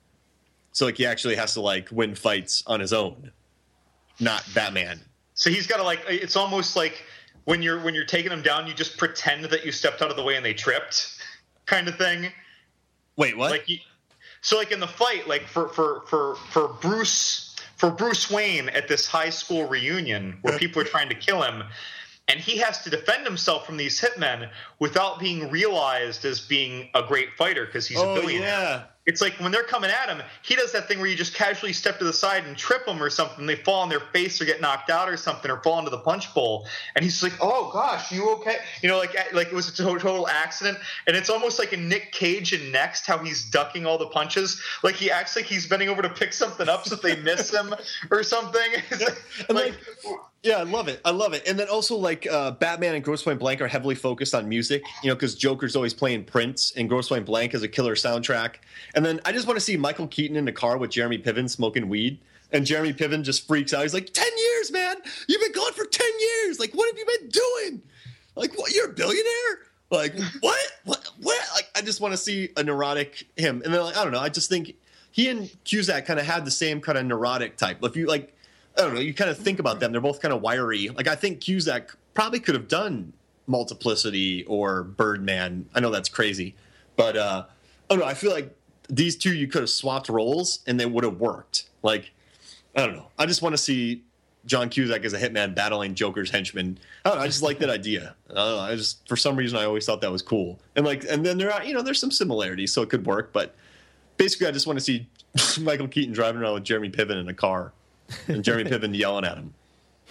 S2: So, like, he actually has to, like, win fights on his own, not Batman.
S3: So he's got to, like, it's almost like when you're when you're taking them down, you just pretend that you stepped out of the way and they tripped, kind of thing.
S2: Wait, what?
S3: Like, you, so, like, in the fight, like, for for for for Bruce... For Bruce Wayne at this high school reunion where people are trying to kill him, and he has to defend himself from these hitmen without being realized as being a great fighter because he's
S2: oh,
S3: a billionaire.
S2: Yeah.
S3: It's like when they're coming at him, he does that thing where you just casually step to the side and trip them or something. They fall on their face or get knocked out or something or fall into the punch bowl. And he's like, oh, gosh, you okay? You know, like like it was a total accident. And it's almost like in Nick Cage in Next, how he's ducking all the punches. Like he acts like he's bending over to pick something up so if they miss him or something. It's like,
S2: And
S3: like,
S2: like, yeah, I love it. I love it. And then also, like, uh, Batman and Grosse Pointe Blank are heavily focused on music, you know, because Joker's always playing Prince, and Grosse Pointe Blank has a killer soundtrack. And then I just want to see Michael Keaton in the car with Jeremy Piven smoking weed, and Jeremy Piven just freaks out. He's like, ten years, man! You've been gone for ten years! Like, what have you been doing? Like, what? You're a billionaire? Like, what? What? What? Like, I just want to see a neurotic him. And then, like, I don't know, I just think he and Cusack kind of had the same kind of neurotic type. If you, like, I don't know, you kind of think about them, they're both kind of wiry. Like, I think Cusack probably could have done Multiplicity or Birdman. I know that's crazy. But, uh, I don't know, I feel like these two, you could have swapped roles and they would have worked. Like, I don't know. I just want to see John Cusack as a hitman battling Joker's henchman. I don't know, I just like that idea. I don't know, I just, for some reason, I always thought that was cool. And, like, and then there are, you know, there's some similarities, so it could work. But basically, I just want to see Michael Keaton driving around with Jeremy Piven in a car. And Jeremy Piven yelling at him.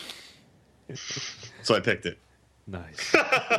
S2: So I picked it.
S1: Nice.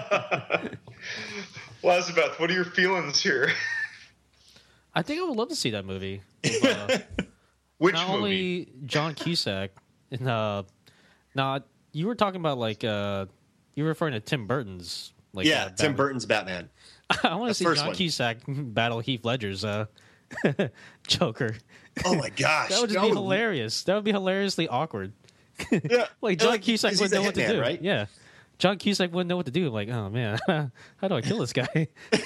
S3: well, Elizabeth, what are your feelings here?
S1: I think I would love to see that movie. With, uh,
S3: Which
S1: not
S3: movie?
S1: only John Cusack. And, uh, now, you were talking about, like, uh, you're referring to Tim Burton's. Like,
S2: yeah,
S1: uh,
S2: Tim Burton's Batman.
S1: I want to
S2: The
S1: see
S2: first
S1: John
S2: one.
S1: Cusack battle Heath Ledger's uh, Joker.
S2: Oh my gosh,
S1: That would just be hilarious. That would be hilariously awkward.
S2: Yeah,
S1: Like
S2: And,
S1: John
S2: like,
S1: Cusack
S2: 'cause
S1: wouldn't
S2: he's a
S1: know what to
S2: hitman,
S1: do.
S2: right?
S1: Yeah, John Cusack wouldn't know what to do. Like, oh man, how do I kill this guy?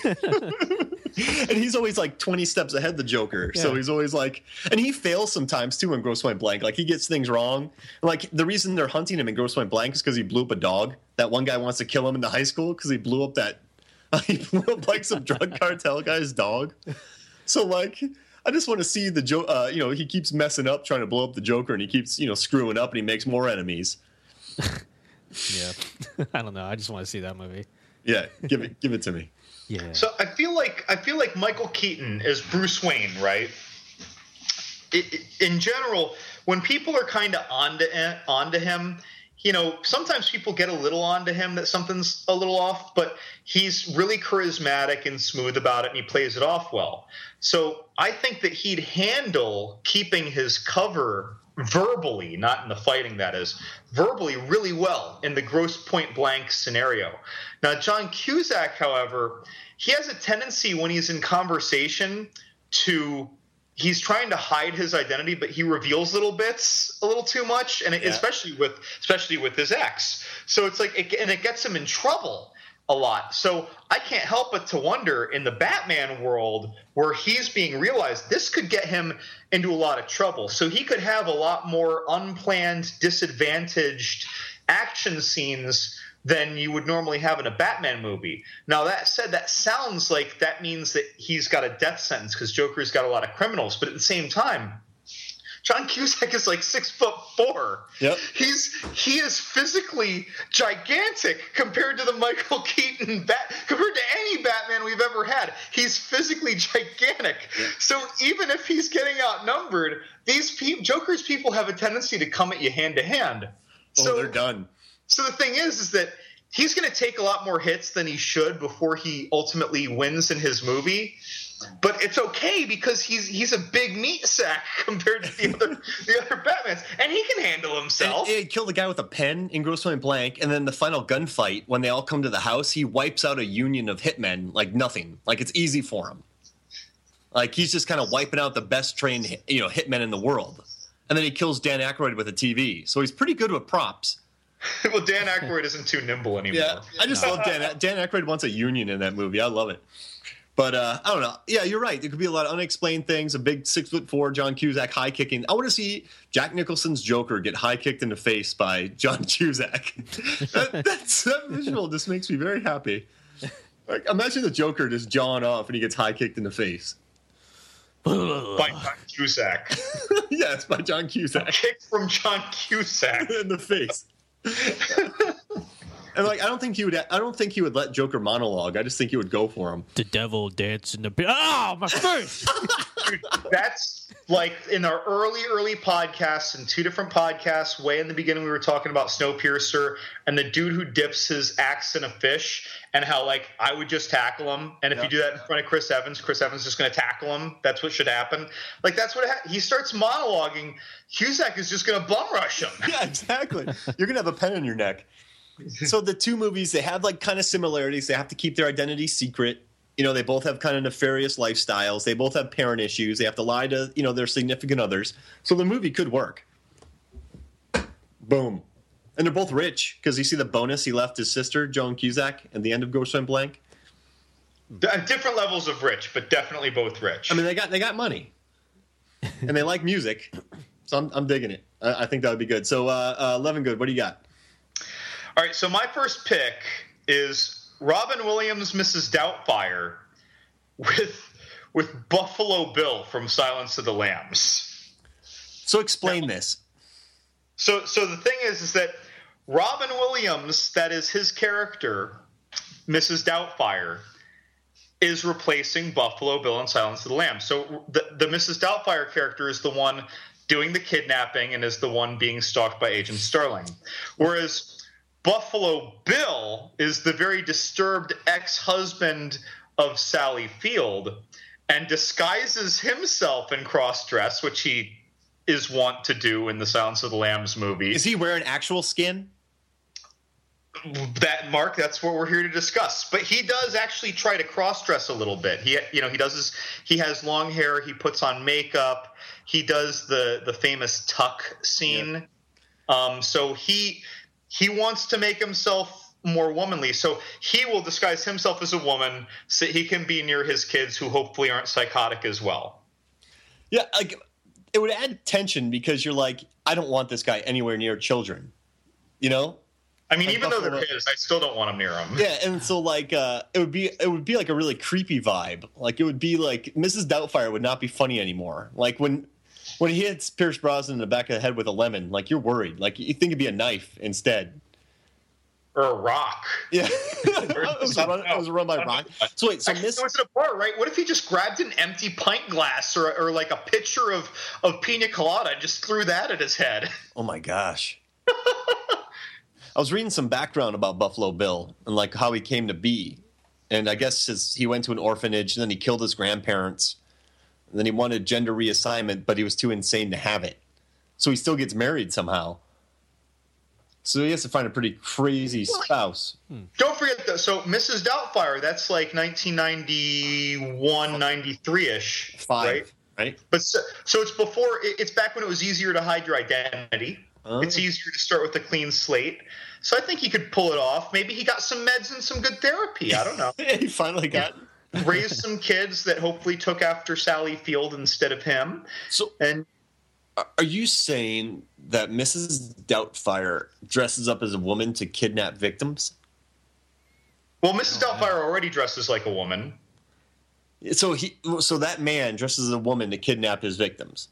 S2: And he's always like twenty steps ahead of the Joker. So
S1: Yeah.
S2: he's always like, and he fails sometimes too in Grosse Point Blank. Like he gets things wrong. Like the reason they're hunting him in Grosse Point Blank is because he blew up a dog. That one guy wants to kill him in the high school because he blew up that, he blew up like some drug cartel guy's dog. So like, I just want to see the Joe. Uh, you know, he keeps messing up trying to blow up the Joker, and he keeps you know screwing up, and he makes more enemies.
S1: Yeah, I don't know. I just want to see that movie.
S2: Yeah, give it, give it to me.
S1: Yeah.
S3: So I feel like I feel like Michael Keaton is Bruce Wayne, right? It, it- in general, when people are kind of onto it- onto him, you know, sometimes people get a little onto him that something's a little off, but he's really charismatic and smooth about it, and he plays it off well. So I think that he'd handle keeping his cover verbally, not in the fighting, that is, verbally really well in the Grosse Point Blank scenario. Now, John Cusack, however, he has a tendency when he's in conversation to he's trying to hide his identity, but he reveals little bits a little too much, and it,
S2: Yeah.
S3: especially with especially with his ex. So it's like, it, and it gets him in trouble a lot. So I can't help but to wonder, in the Batman world where he's being realized, this could get him into a lot of trouble. So he could have a lot more unplanned, disadvantaged action scenes than you would normally have in a Batman movie. Now, that said, that sounds like that means that he's got a death sentence because Joker's got a lot of criminals. But at the same time, John Cusack is like six foot four.
S2: Yep.
S3: He's he is physically gigantic compared to the Michael Keaton bat compared to any Batman we've ever had. He's physically gigantic. So even if he's getting outnumbered, these pe- Joker's people have a tendency to come at you hand to hand.
S2: Oh,
S3: So
S2: they're done.
S3: so the thing is, is that he's going to take a lot more hits than he should before he ultimately wins in his movie. But it's okay because he's he's a big meat sack compared to the other the other Batmans, and he can handle himself.
S2: And he killed the guy with a pen in Grosse Point Blank, and then the final gunfight, when they all come to the house, he wipes out a union of hitmen like nothing. Like it's easy for him. Like he's just kind of wiping out the best trained, you know, hitmen in the world. And then he kills Dan Aykroyd with a T V. So he's pretty good with props.
S3: Well, Dan Aykroyd isn't too nimble anymore.
S2: Yeah, I just love Dan. Dan Aykroyd wants a union in that movie. I love it. But uh, I don't know. Yeah, you're right. There could be a lot of unexplained things. A big six foot four John Cusack high kicking. I want to see Jack Nicholson's Joker get high kicked in the face by John Cusack. that, that's, that visual just makes me very happy. Like, imagine the Joker just jawing off and he gets high kicked in the face.
S3: By John Cusack.
S2: Yeah, it's by John Cusack
S3: Kick from John Cusack.
S2: in the face. And like, I don't think he would. I don't think he would let Joker monologue. I just think he would go for him.
S1: The devil dance in the be- oh my face.
S3: Dude, that's like in our early, early podcasts, in two different podcasts, way in the beginning, we were talking about Snowpiercer and the dude who dips his axe in a fish, and how like I would just tackle him. And if
S2: Yeah.
S3: you do that in front of Chris Evans, Chris Evans is just going to tackle him. That's what should happen. Like that's what ha- he starts monologuing. Cusack is just going to bum rush him.
S2: Yeah, exactly. You're gonna have a pen in your neck. So the two movies, they have like kind of similarities. They have to keep their identity secret. You know, they both have kind of nefarious lifestyles. They both have parent issues. They have to lie to, you know, their significant others. So the movie could work. Boom. And they're both rich because you see the bonus he left his sister, Joan Cusack, at the end of Grosse Point Blank.
S3: At different levels of rich, but definitely both rich.
S2: I mean, they got they got money, and they like music. So I'm I'm digging it. I, I think that would be good. So, uh, uh, Levingood, what do you got?
S3: All right, so my first pick is Robin Williams, Missus Doubtfire, with with Buffalo Bill from Silence of the Lambs.
S2: So explain this.
S3: So, so the thing is, is that Robin Williams, that is his character, Missus Doubtfire, is replacing Buffalo Bill in Silence of the Lambs. So the the Missus Doubtfire character is the one doing the kidnapping and is the one being stalked by Agent Sterling, whereas Buffalo Bill is the very disturbed ex-husband of Sally Field and disguises himself in cross-dress, which he is wont to do in the Silence of the Lambs movie.
S2: Is he wearing actual skin?
S3: That Mark, that's what we're here to discuss. But he does actually try to cross-dress a little bit. He, you know, he does his. He has long hair. He puts on makeup. He does the the famous tuck scene. Yeah. Um, so he he wants to make himself more womanly. So he will disguise himself as a woman so he can be near his kids, who hopefully aren't psychotic as well.
S2: Yeah, like it would add tension because you're like, I don't want this guy anywhere near children. You know.
S3: I mean,
S2: Like
S3: even
S2: Buffalo,
S3: though they're kids, I still don't want them near them.
S2: Yeah, and so like uh, it would be it would be like a really creepy vibe. Like it would be like Missus Doubtfire would not be funny anymore. Like when when he hits Pierce Brosnan in the back of the head with a lemon, like you're worried. Like you think it'd be a knife instead.
S3: Or a rock.
S2: Yeah, it, was run, it was run by rock. So wait, so
S3: Actually,
S2: Miss
S3: it was at a bar, right? What if he just grabbed an empty pint glass or or like a pitcher of of pina colada and just threw that at his head?
S2: Oh my gosh. I was reading some background about Buffalo Bill and like how he came to be, and I guess his, he went to an orphanage and then he killed his grandparents, and then he wanted gender reassignment, but he was too insane to have it, so he still gets married somehow. So he has to find a pretty crazy spouse.
S3: Hmm. Don't forget though. So Missus Doubtfire, that's like nineteen ninety-one, ninety-three-ish,
S2: Five,
S3: right?
S2: right?
S3: But so, so it's before. It's back when it was easier to hide your identity. Oh. It's easier to start with a clean slate. So I think he could pull it off. Maybe he got some meds and some good therapy. I don't know.
S2: He finally got
S3: raised some kids that hopefully took after Sally Field instead of him.
S2: So,
S3: and
S2: are you saying that Missus Doubtfire dresses up as a woman to kidnap victims?
S3: Well, Missus Oh, Doubtfire wow. already dresses like a woman.
S2: So he, so that man dresses as a woman to kidnap his victims.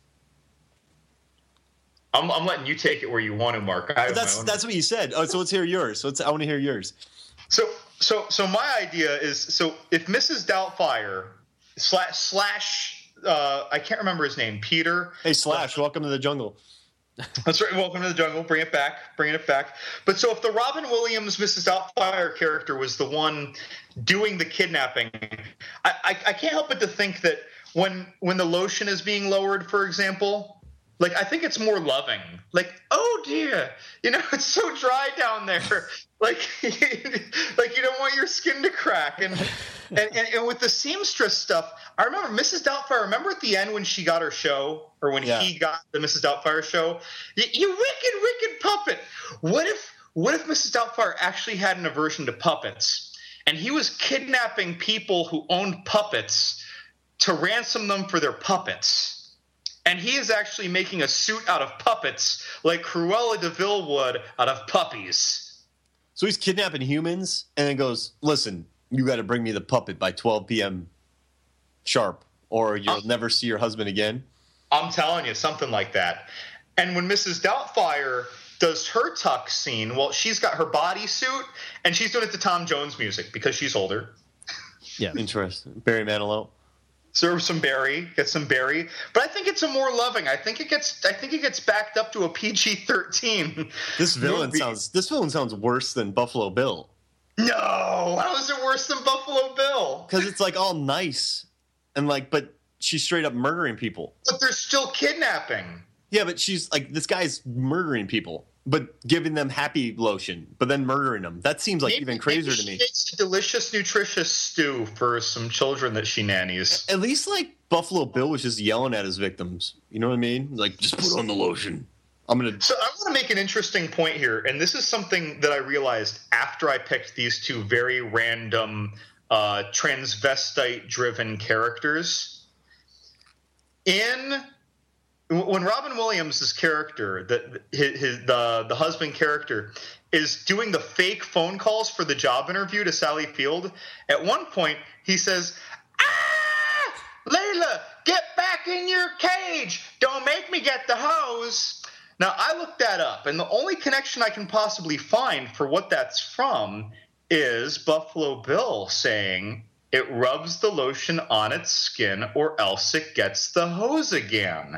S3: I'm, I'm letting you take it where you want to, Mark. I
S2: that's that's what you said. Oh, so let's hear yours. So let's, I want to hear yours.
S3: So so so my idea is, so if Missus Doubtfire slash slash uh, I can't remember his name, Peter.
S2: Hey Slash, uh, welcome to the jungle.
S3: That's right. Welcome to the jungle. Bring it back. Bringing it back. But so if the Robin Williams Missus Doubtfire character was the one doing the kidnapping, I, I I can't help but to think that when when the lotion is being lowered, for example. Like, I think it's more loving. Like, oh, dear, you know, it's so dry down there. Like, like you don't want your skin to crack. And, and, and, and with the seamstress stuff, I remember Missus Doubtfire, remember at the end when she got her show, or when yeah. he got the Missus Doubtfire show? You, you wicked, wicked puppet. What if, what if Missus Doubtfire actually had an aversion to puppets, and he was kidnapping people who owned puppets to ransom them for their puppets? And he is actually making a suit out of puppets like Cruella de Vil would out of puppies.
S2: So he's kidnapping humans and then goes, listen, you got to bring me the puppet by twelve p.m. sharp or you'll um, never see your husband again.
S3: I'm telling you, something like that. And when Missus Doubtfire does her tuck scene, well, she's got her bodysuit and she's doing it to Tom Jones music because she's older.
S2: Yeah. Interesting. Barry Manilow.
S3: Serve some Barry, get some Barry, but I think it's a more loving. I think it gets. I think it gets backed up to a P G thirteen.
S2: This villain movie. sounds. This villain sounds worse than Buffalo Bill.
S3: No, how is it worse than Buffalo Bill?
S2: Because it's like all nice, and like, but she's straight up murdering people.
S3: But they're still kidnapping.
S2: Yeah, but she's like, this guy's murdering people, but giving them happy lotion, but then murdering them. That seems like maybe, even crazier to me.
S3: It's a delicious, nutritious stew for some children that she nannies.
S2: At least like Buffalo Bill was just yelling at his victims. You know what I mean? Like, just put on the lotion. I'm gonna.
S3: So I want to make an interesting point here, and this is something that I realized after I picked these two very random uh, transvestite-driven characters. In when Robin Williams' character, the his, his the the husband character, is doing the fake phone calls for the job interview to Sally Field, at one point he says, "Ah, Layla, get back in your cage! Don't make me get the hose." Now I looked that up, and the only connection I can possibly find for what that's from is Buffalo Bill saying it rubs the lotion on its skin, or else it gets the hose again.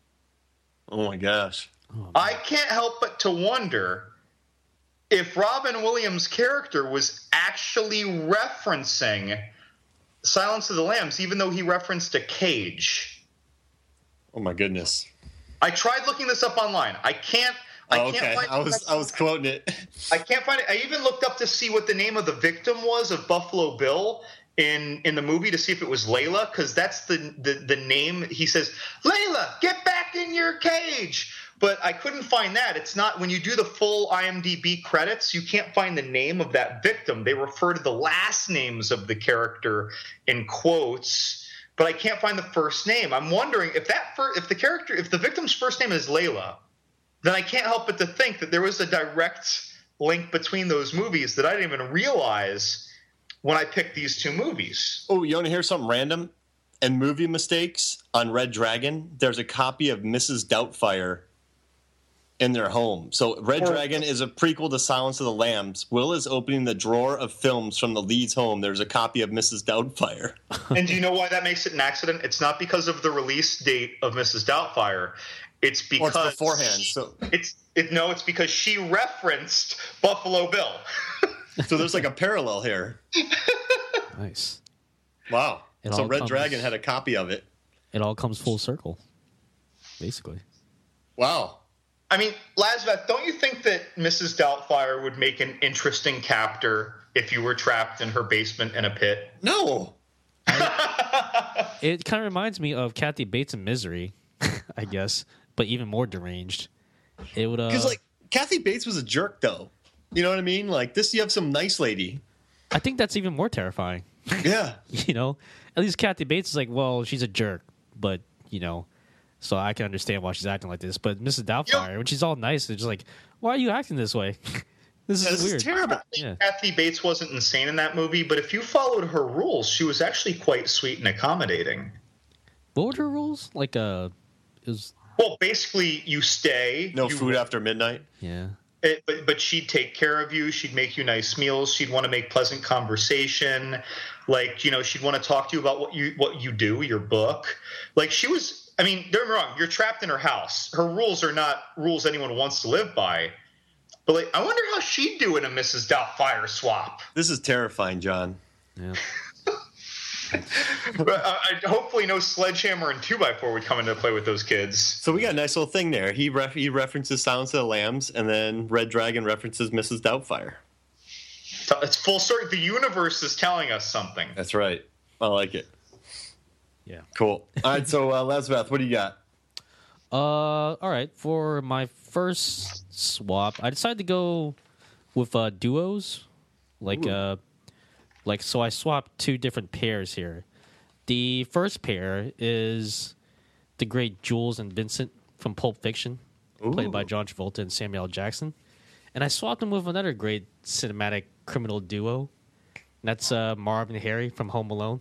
S2: Oh my gosh.
S3: I can't help but to wonder if Robin Williams' character was actually referencing Silence of the Lambs, even though he referenced a cage.
S2: Oh my goodness.
S3: I tried looking this up online. I can't I
S2: Oh,
S3: can't
S2: okay,
S3: find
S2: I was I was quoting it.
S3: I can't find it. I even looked up to see what the name of the victim was of Buffalo Bill in in the movie to see if it was Layla, because that's the, the the name. He says, "Layla, get back in your cage." But I couldn't find that. It's not, when you do the full IMDb credits, you can't find the name of that victim. They refer to the last names of the character in quotes, but I can't find the first name. I'm wondering if that fir- if the character if the victim's first name is Layla, then I can't help but to think that there was a direct link between those movies that I didn't even realize when I picked these two movies.
S2: Oh, you want to hear something random? And movie mistakes on Red Dragon, there's a copy of Missus Doubtfire in their home. So Red Dragon is a prequel to Silence of the Lambs. Will is opening the drawer of films from the lead's home. There's a copy of Missus Doubtfire.
S3: And do you know why that makes it an accident? It's not because of the release date of Missus Doubtfire. It's because
S2: Or it's beforehand. So
S3: it's it no, it's because she referenced Buffalo Bill.
S2: so there's like a parallel here.
S1: Nice.
S2: Wow.
S1: It
S2: so
S1: all
S2: Red
S1: comes-
S2: Dragon had a copy of it.
S1: It all comes full circle, basically.
S2: Wow.
S3: I mean, Lazarus, don't you think that Missus Doubtfire would make an interesting captor if you were trapped in her basement in a pit?
S2: No.
S1: It kind of reminds me of Kathy Bates in Misery, I guess, but even more deranged. It would uh,
S2: Because like Kathy Bates was a jerk, though. You know what I mean? Like this, you have some nice lady.
S1: I think that's even more terrifying.
S2: Yeah.
S1: You know, at least Kathy Bates is like, well, she's a jerk, but you know, so I can understand why she's acting like this. But Missus Doubtfire,
S3: Yep.
S1: when she's all nice, it's just like, why are you acting this way? This is
S2: This
S1: weird.
S2: is terrible.
S1: Yeah.
S3: Kathy Bates wasn't insane in that movie, but if you followed her rules, she was actually quite sweet and accommodating.
S1: What were her rules? Like, uh, it was
S3: Well, basically, you stay.
S2: No
S3: you,
S2: food after midnight.
S1: yeah.
S3: It, but but she'd take care of you. She'd make you nice meals. She'd want to make pleasant conversation. Like, you know, she'd want to talk to you about what you what you do, your book. Like, she was. I mean, don't get me wrong. You're trapped in her house. Her rules are not rules anyone wants to live by. But like, I wonder how she'd do in a Missus Doubtfire swap.
S2: This is terrifying, John.
S1: Yeah.
S3: But, uh, I, hopefully, no Sledgehammer and two by four would come into play with those kids.
S2: So we got a nice little thing there. He ref- he references Silence of the Lambs, and then Red Dragon references Missus Doubtfire.
S3: It's full circle. The universe is telling us something.
S2: That's right. I like it.
S1: Yeah.
S2: Cool. All right, so uh, Lesbeth, what do you got?
S1: Uh, all right. For my first swap, I decided to go with uh, duos, like
S2: Ooh.
S1: uh, like so. I swapped two different pairs here. The first pair is the great Jules and Vincent from Pulp Fiction, played by
S2: Ooh.
S1: John Travolta and Samuel L. Jackson, and I swapped them with another great cinematic criminal duo. And that's uh, Marv and Harry from Home Alone.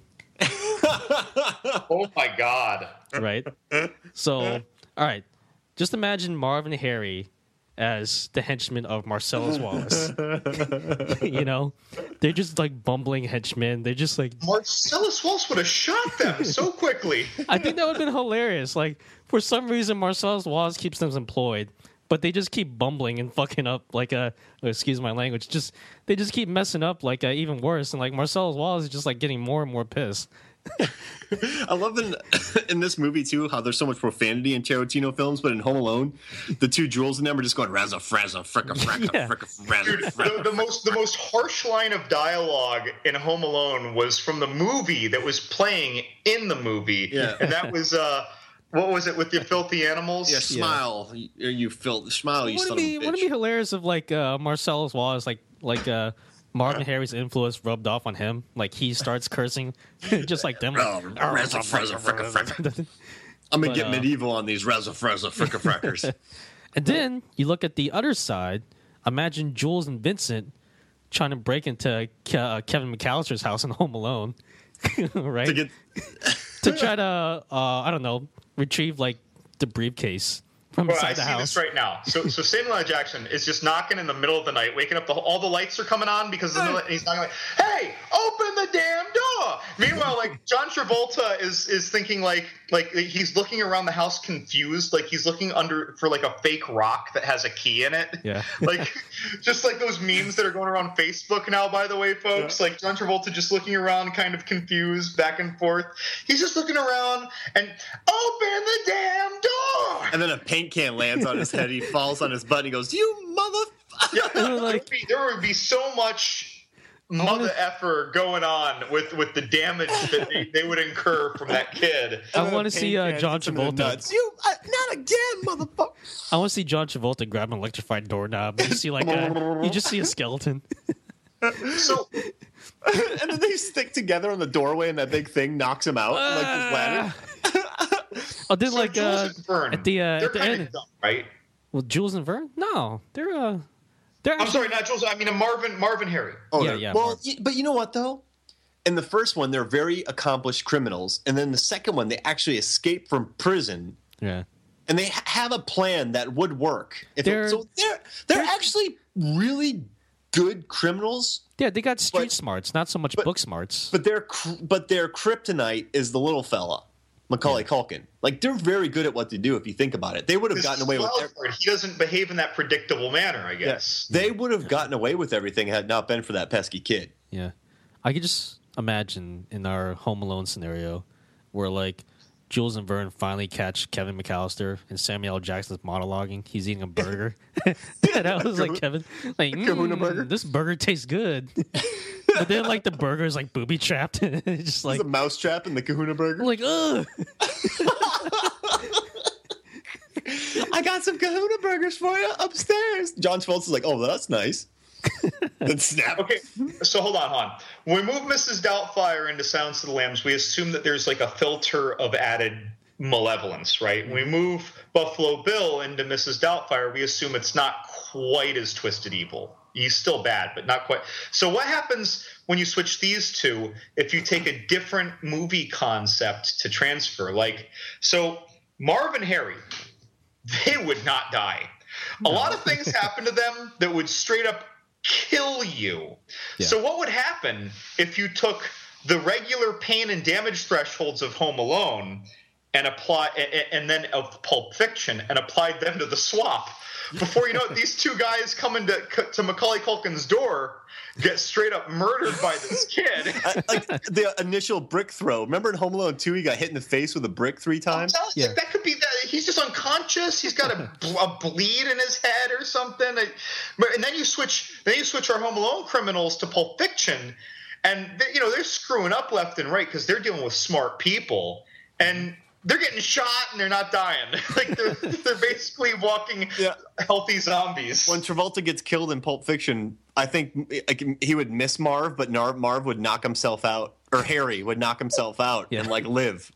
S3: Oh my God.
S1: Right? So, all right. Just imagine Marv and Harry as the henchmen of Marcellus Wallace. You know? They're just like bumbling henchmen. They're just like,
S3: Marcellus Wallace would have shot them so quickly.
S1: I think that would have been hilarious. Like, for some reason, Marcellus Wallace keeps them employed, but they just keep bumbling and fucking up. Like, uh, excuse my language. Just they just keep messing up, like, uh, even worse. And like Marcellus Wallace is just like getting more and more pissed.
S2: I love in in this movie too how there's so much profanity in Tarantino films, but in Home Alone, the two Jules in them are just going razza frazza fricka fricka
S1: Yeah.
S2: fricka razza
S3: Dude,
S2: fricka.
S3: the, the most the most harsh line of dialogue in Home Alone was from the movie that was playing in the movie.
S2: Yeah.
S3: And that was uh what was it with the filthy animals?
S2: Yeah, smile, you, you feel smile, you
S1: Wouldn't
S2: son
S1: it be
S2: of a
S1: wouldn't it be
S2: bitch.
S1: hilarious if like uh, Marcellus Wallace like like uh, Marvin Harry's influence rubbed off on him? Like he starts cursing just like them.
S2: Oh, razza frazza fricka fricka. I'm gonna
S1: But,
S2: get
S1: uh,
S2: medieval on these razza frazza fricka frackers.
S1: And then you look at the other side. Imagine Jules and Vincent trying to break into Ke- uh, Kevin McAllister's house in Home Alone, right?
S2: to get
S1: to try to uh, I don't know, retrieve like the briefcase from
S3: Well,
S1: inside
S3: I
S1: the
S3: see
S1: house.
S3: this right now. So, so Samuel L. Jackson is just knocking in the middle of the night, waking up. The, all the lights are coming on because the middle, and he's knocking like, "Hey, open the damn door!" No. Meanwhile, like John Travolta is is thinking like like he's looking around the house confused, like he's looking under for like a fake rock that has a key in it.
S1: Yeah.
S3: Like just like those memes that are going around Facebook now, by the way, folks. Yeah. Like John Travolta just looking around, kind of confused, back and forth. He's just looking around and open the damn door.
S2: And then a paint can lands on his head. He falls on his butt and he goes, "You mother!"
S3: Yeah, there,
S1: like,
S3: would be, there would be so much mother effer going on with, with the damage that they, they would incur from that kid.
S1: I want to see uh, John Travolta.
S2: You uh, not again, motherfucker!
S1: I want to see John Travolta grab an electrified doorknob. You see like a, you just see a skeleton.
S3: So,
S2: and then they stick together on the doorway, and that big thing knocks him out uh, like this ladder.
S1: Oh, did
S3: so
S1: like uh, at the uh, at the end,
S3: dumb, right?
S1: Well, Jules and Verne? No, they're uh. They're
S3: actually, I'm sorry, not Jules. I mean, a Marvin, Marvin Harry.
S2: Oh,
S1: yeah, yeah.
S2: Well,
S1: Marvin.
S2: but you know what though? In the first one, they're very accomplished criminals, and then the second one, they actually escape from prison.
S1: Yeah,
S2: and they ha- have a plan that would work. If
S1: they're,
S2: it, so they're they're actually really good criminals.
S1: Yeah, they got street
S2: but,
S1: smarts, not so much
S2: but,
S1: book smarts.
S2: But their but their kryptonite is the little fella. Macaulay yeah. Culkin. Like, they're very good at what they do if you think about it. They would have gotten away with
S3: everything. He doesn't behave in that predictable manner, I guess.
S2: Yeah. They would have gotten away with everything had not been for that pesky kid.
S1: Yeah. I could just imagine in our Home Alone scenario where, like, Jules and Verne finally catch Kevin McAllister and Samuel L. Jackson's monologuing. He's eating a burger. And I was like, Kevin, like, mm, burger? This burger tastes good. But then, like, the burger is, like, booby-trapped. It's just like...
S2: There's a mouse trap in the Kahuna burger?
S1: Like, ugh!
S2: I got some Kahuna burgers for you upstairs. John Travolta's like, oh, that's nice. Then snap.
S3: Okay, so hold on, hold on. When we move Missus Doubtfire into Silence of the Lambs, we assume that there's, like, a filter of added malevolence, right? When we move Buffalo Bill into Missus Doubtfire, we assume it's not quite as twisted evil. He's still bad, but not quite. So what happens when you switch these two if you take a different movie concept to transfer? Like, so Marv and Harry, they would not die. No. A lot of things happen to them that would straight up kill you. Yeah. So what would happen if you took the regular pain and damage thresholds of Home Alone and apply and then of Pulp Fiction and applied them to the swap? Before you know it, these two guys come into to Macaulay Culkin's door, get straight up murdered by this kid.
S2: I, like the initial brick throw. Remember in Home Alone two, he got hit in the face with a brick three times?
S3: Yeah. That could be that. He's just unconscious. He's got a, a bleed in his head or something. And then you switch. Then you switch our Home Alone criminals to Pulp Fiction, and they, you know they're screwing up left and right because they're dealing with smart people and. They're getting shot and they're not dying. Like they're they're basically walking yeah. healthy zombies.
S2: When Travolta gets killed in Pulp Fiction, I think like, he would miss Marv, but Nar- Marv would knock himself out, or Harry would knock himself out yeah. and like live.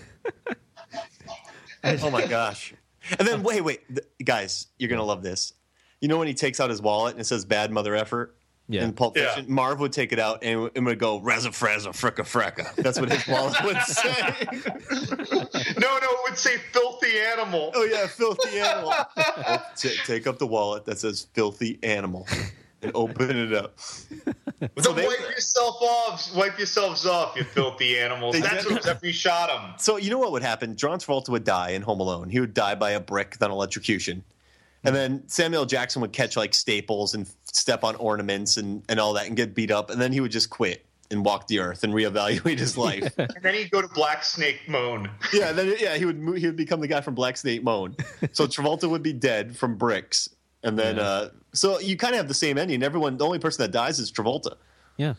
S2: Oh my gosh! And then wait, wait, guys, you're gonna love this. You know when he takes out his wallet and it says "bad mother effort"? Yeah. In Pulp Fiction, yeah. Marv would take it out and it would go "razza frazza fricka fracka." That's what his wallet would say.
S3: No, no, it would say "filthy animal."
S2: Oh yeah, filthy animal. Oh, t- take up the wallet that says "filthy animal" and open it up.
S3: So they, wipe yourself off. Wipe yourselves off, you filthy animals. That's what every shot him.
S2: So you know what would happen? John Travolta would die in Home Alone. He would die by a brick, then electrocution. And then Samuel L. Jackson would catch like staples and step on ornaments and, and all that and get beat up. And then he would just quit and walk the earth and reevaluate his life.
S3: And then he'd go to Black Snake Moan.
S2: Yeah, then yeah, he would move, he would become the guy from Black Snake Moan. So Travolta would be dead from bricks. And then yeah. uh, so you kind of have the same ending. Everyone, the only person that dies is Travolta.
S1: Yeah.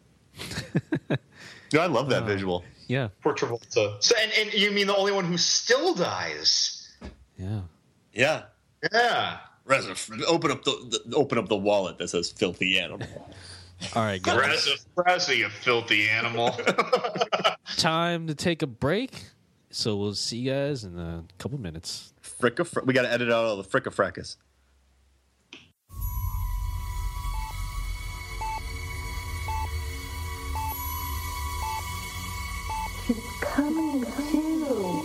S2: No, I love that uh, visual.
S1: Yeah.
S3: Poor Travolta. So and, and you mean the only one who still dies?
S1: Yeah.
S2: Yeah.
S3: Yeah.
S2: Open up the, the open up the wallet that says "filthy animal."
S1: All right, guys.
S3: Razza, you filthy animal.
S1: Time to take a break. So we'll see you guys in a couple minutes.
S2: Fricka, fr- we got to edit out all the fricka fracas.
S4: It's coming too.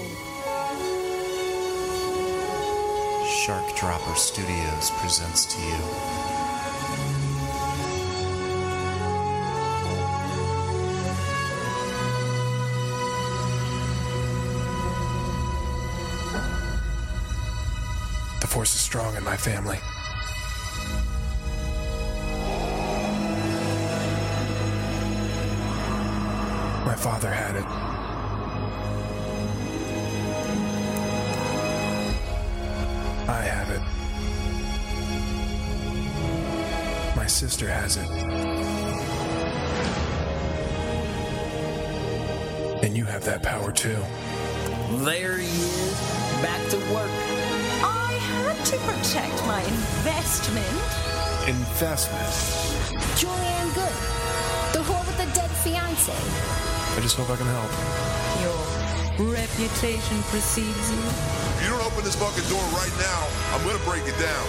S5: Shark Dropper Studios presents to you
S6: force is strong in my family. My father had it. I have it. My sister has it. And you have that power too.
S7: There he is, back to work.
S8: I had to protect my investment.
S6: Investment?
S9: Julianne Good, the whore with the dead fiancé.
S6: I just hope I can help.
S8: Your reputation precedes you.
S10: If you don't open this fucking door right now, I'm gonna break it down.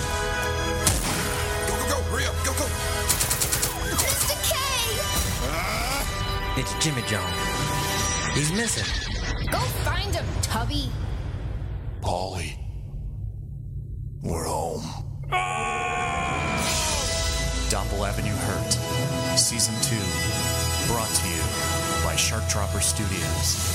S10: Go, go, go, hurry up, go, go.
S9: Mister K!
S10: Ah!
S7: It's Jimmy John. He's missing.
S9: Go find him, Tubby.
S10: Polly, we're home.
S5: Doppel Avenue Hurt, Season two, brought to you by Shark Dropper Studios.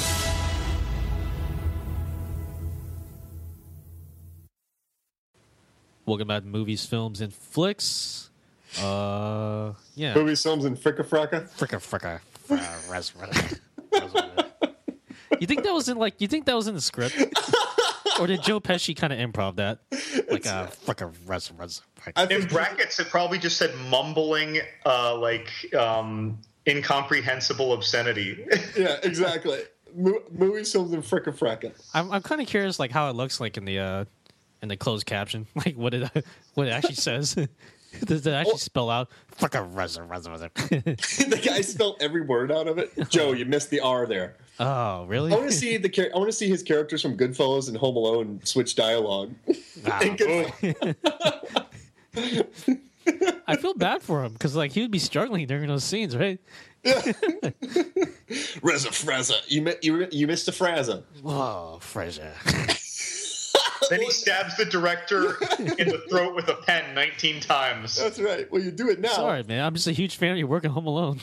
S1: Welcome back to Movies, Films, and Flicks. Uh, yeah.
S2: Movies, films, and fricka fracka.
S1: Fricka fricka. Fra- res- res- You think that was in like? You think that was in the script, or did Joe Pesci kind of improv that? Like a fricka res- res-
S3: In brackets, it probably just said mumbling, uh, like um, incomprehensible obscenity.
S2: Yeah, exactly. Mo- movies, films, and fricka fracka.
S1: I'm I'm kind of curious, like how it looks like in the uh, in the closed caption, like what it what it actually says. Does it actually spell out fricka res- res- res-
S2: The guy spelled every word out of it. Joe, you missed the R there.
S1: Oh, really?
S2: I want to see the char- I want to see his characters from Goodfellas and Home Alone switch dialogue.
S1: Wow. I feel bad for him because like he would be struggling during those scenes, right?
S2: Reza Freza, you, mi- you you missed a Fraza.
S1: Oh, Fraser.
S3: Then he stabs the director in the throat with a pen nineteen times.
S2: That's right. Well, you do it now.
S1: Sorry, man. I'm just a huge fan of your work at Home Alone.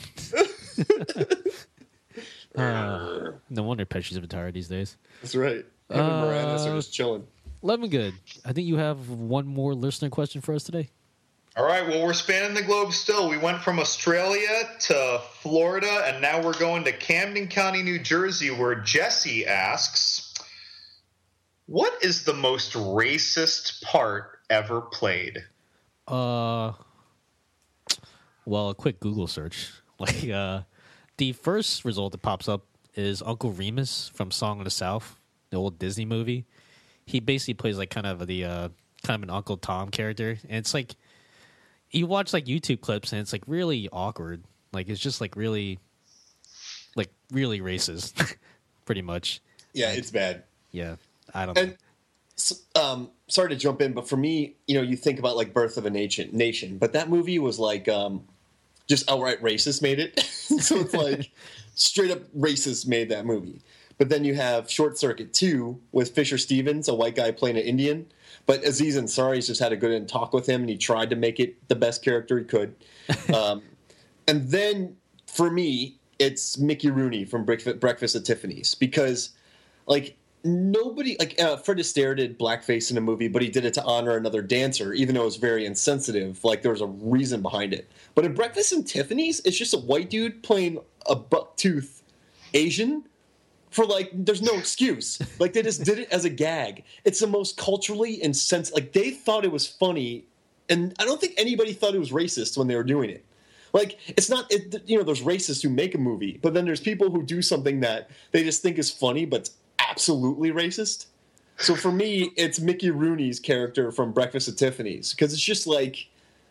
S1: uh, no wonder Pesci's retired these days.
S2: That's right. Him and
S1: Uh,
S2: Moranis are just chilling.
S1: Lemon Good. I think you have one more listener question for us today.
S3: All right, well, we're spanning the globe still. We went from Australia to Florida, and now we're going to Camden County, New Jersey, where Jesse asks, what is the most racist part ever played?
S1: Uh, well, a quick Google search. Like, uh, the first result that pops up is Uncle Remus from Song of the South, the old Disney movie. He basically plays like kind of the uh, kind of an Uncle Tom character, and it's like you watch like YouTube clips, and it's like really awkward. Like it's just like really, like really racist, pretty much.
S2: Yeah,
S1: and,
S2: it's bad.
S1: Yeah, I don't.
S2: And
S1: know.
S2: um, sorry to jump in, but for me, you know, you think about like Birth of a Nation, Nation, but that movie was like um, just outright racist made it. So it's like straight up racist made that movie. But then you have Short Circuit two with Fisher Stevens, a white guy playing an Indian. But Aziz Ansari's just had a good talk with him, and he tried to make it the best character he could. Um, and then for me, it's Mickey Rooney from Breakfast at Tiffany's, because like nobody like uh, Fred Astaire did blackface in a movie, but he did it to honor another dancer, even though it was very insensitive. Like there was a reason behind it. But in Breakfast at Tiffany's, it's just a white dude playing a buck-tooth Asian. For like, there's no excuse. Like they just did it as a gag. It's the most culturally insensitive. Like they thought it was funny, and I don't think anybody thought it was racist when they were doing it. Like it's not, it, you know, there's racists who make a movie, but then there's people who do something that they just think is funny, but it's absolutely racist. So for me, it's Mickey Rooney's character from Breakfast at Tiffany's, because it's just like.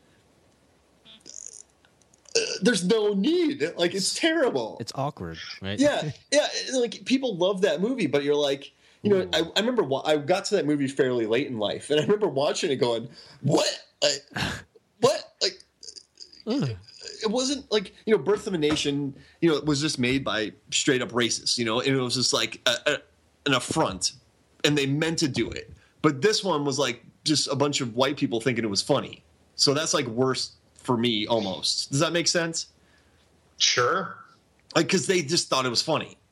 S2: Uh, there's no need. Like it's terrible.
S1: It's awkward, right?
S2: Yeah, yeah. Like people love that movie, but you're like, you know, I, I remember wa- I got to that movie fairly late in life, and I remember watching it, going, "What? Like, what? Like,
S1: Ugh.
S2: it wasn't like you know, Birth of a Nation. You know, it was just made by straight up racists. You know, and it was just like a, a, an affront, and they meant to do it. But this one was like just a bunch of white people thinking it was funny. So that's like worse. For me, almost. Does that make sense?
S3: Sure.
S2: Like, because they just thought it was funny.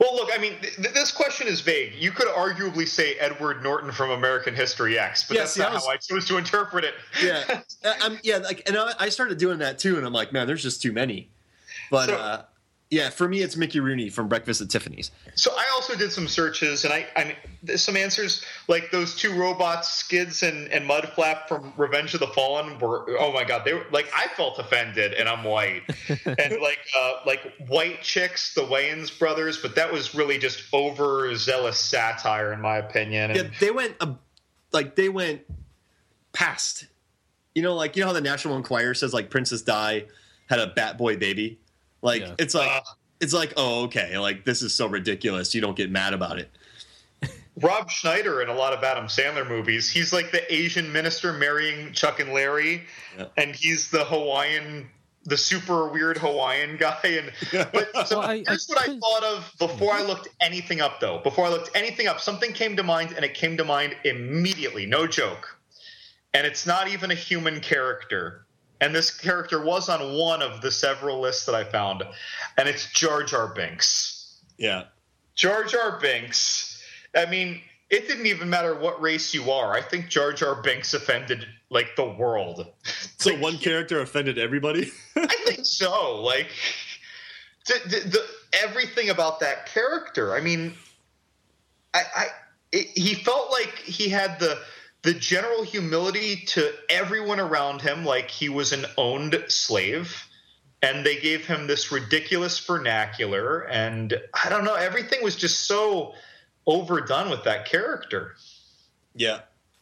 S3: Well, look, I mean, th- this question is vague. You could arguably say Edward Norton from American History X, but
S2: Yeah,
S3: that's
S2: see,
S3: not
S2: I was-
S3: how I chose to interpret it.
S2: Yeah, Uh, I'm, yeah, like, and I, I started doing that too, and I'm like, man, there's just too many. But
S3: So-
S2: uh, yeah, for me, it's Mickey Rooney from Breakfast at Tiffany's.
S3: So I also did some searches, and I, I mean, there's some answers like those two robots, Skids and, and Mudflap from Revenge of the Fallen were, oh my god, they were like, I felt offended, and I'm white, and like uh, like White Chicks, the Wayans brothers, but that was really just overzealous satire, in my opinion. And,
S2: Yeah, they went uh, like they went past. You know, like you know how the National Enquirer says like Princess Di had a Bat Boy baby. Like
S1: Yeah.
S2: it's like
S3: Uh,
S2: it's like oh okay, like this is so ridiculous. You don't get mad about it.
S3: Rob Schneider in a lot of Adam Sandler movies, he's like the Asian minister marrying Chuck and Larry,
S2: Yeah.
S3: and he's the Hawaiian, the super weird Hawaiian guy. And but so
S1: Well, I-
S3: here's
S1: I
S3: what I
S1: could-
S3: thought of before I looked anything up, though. Before I looked anything up, something came to mind, and it came to mind immediately. No joke. And it's not even a human character. And this character was on one of the several lists that I found, and it's Jar Jar Binks.
S2: Yeah.
S3: Jar Jar Binks. I mean, it didn't even matter what race you are. I think Jar Jar Binks offended like the world.
S2: So one character offended everybody.
S3: I think so. Like the, the, the everything about that character. I mean, I, I it, he felt like he had the the general humility to everyone around him, like he was an owned slave. And they gave him this ridiculous vernacular, and I don't know, everything was just so overdone with that character.
S2: Yeah.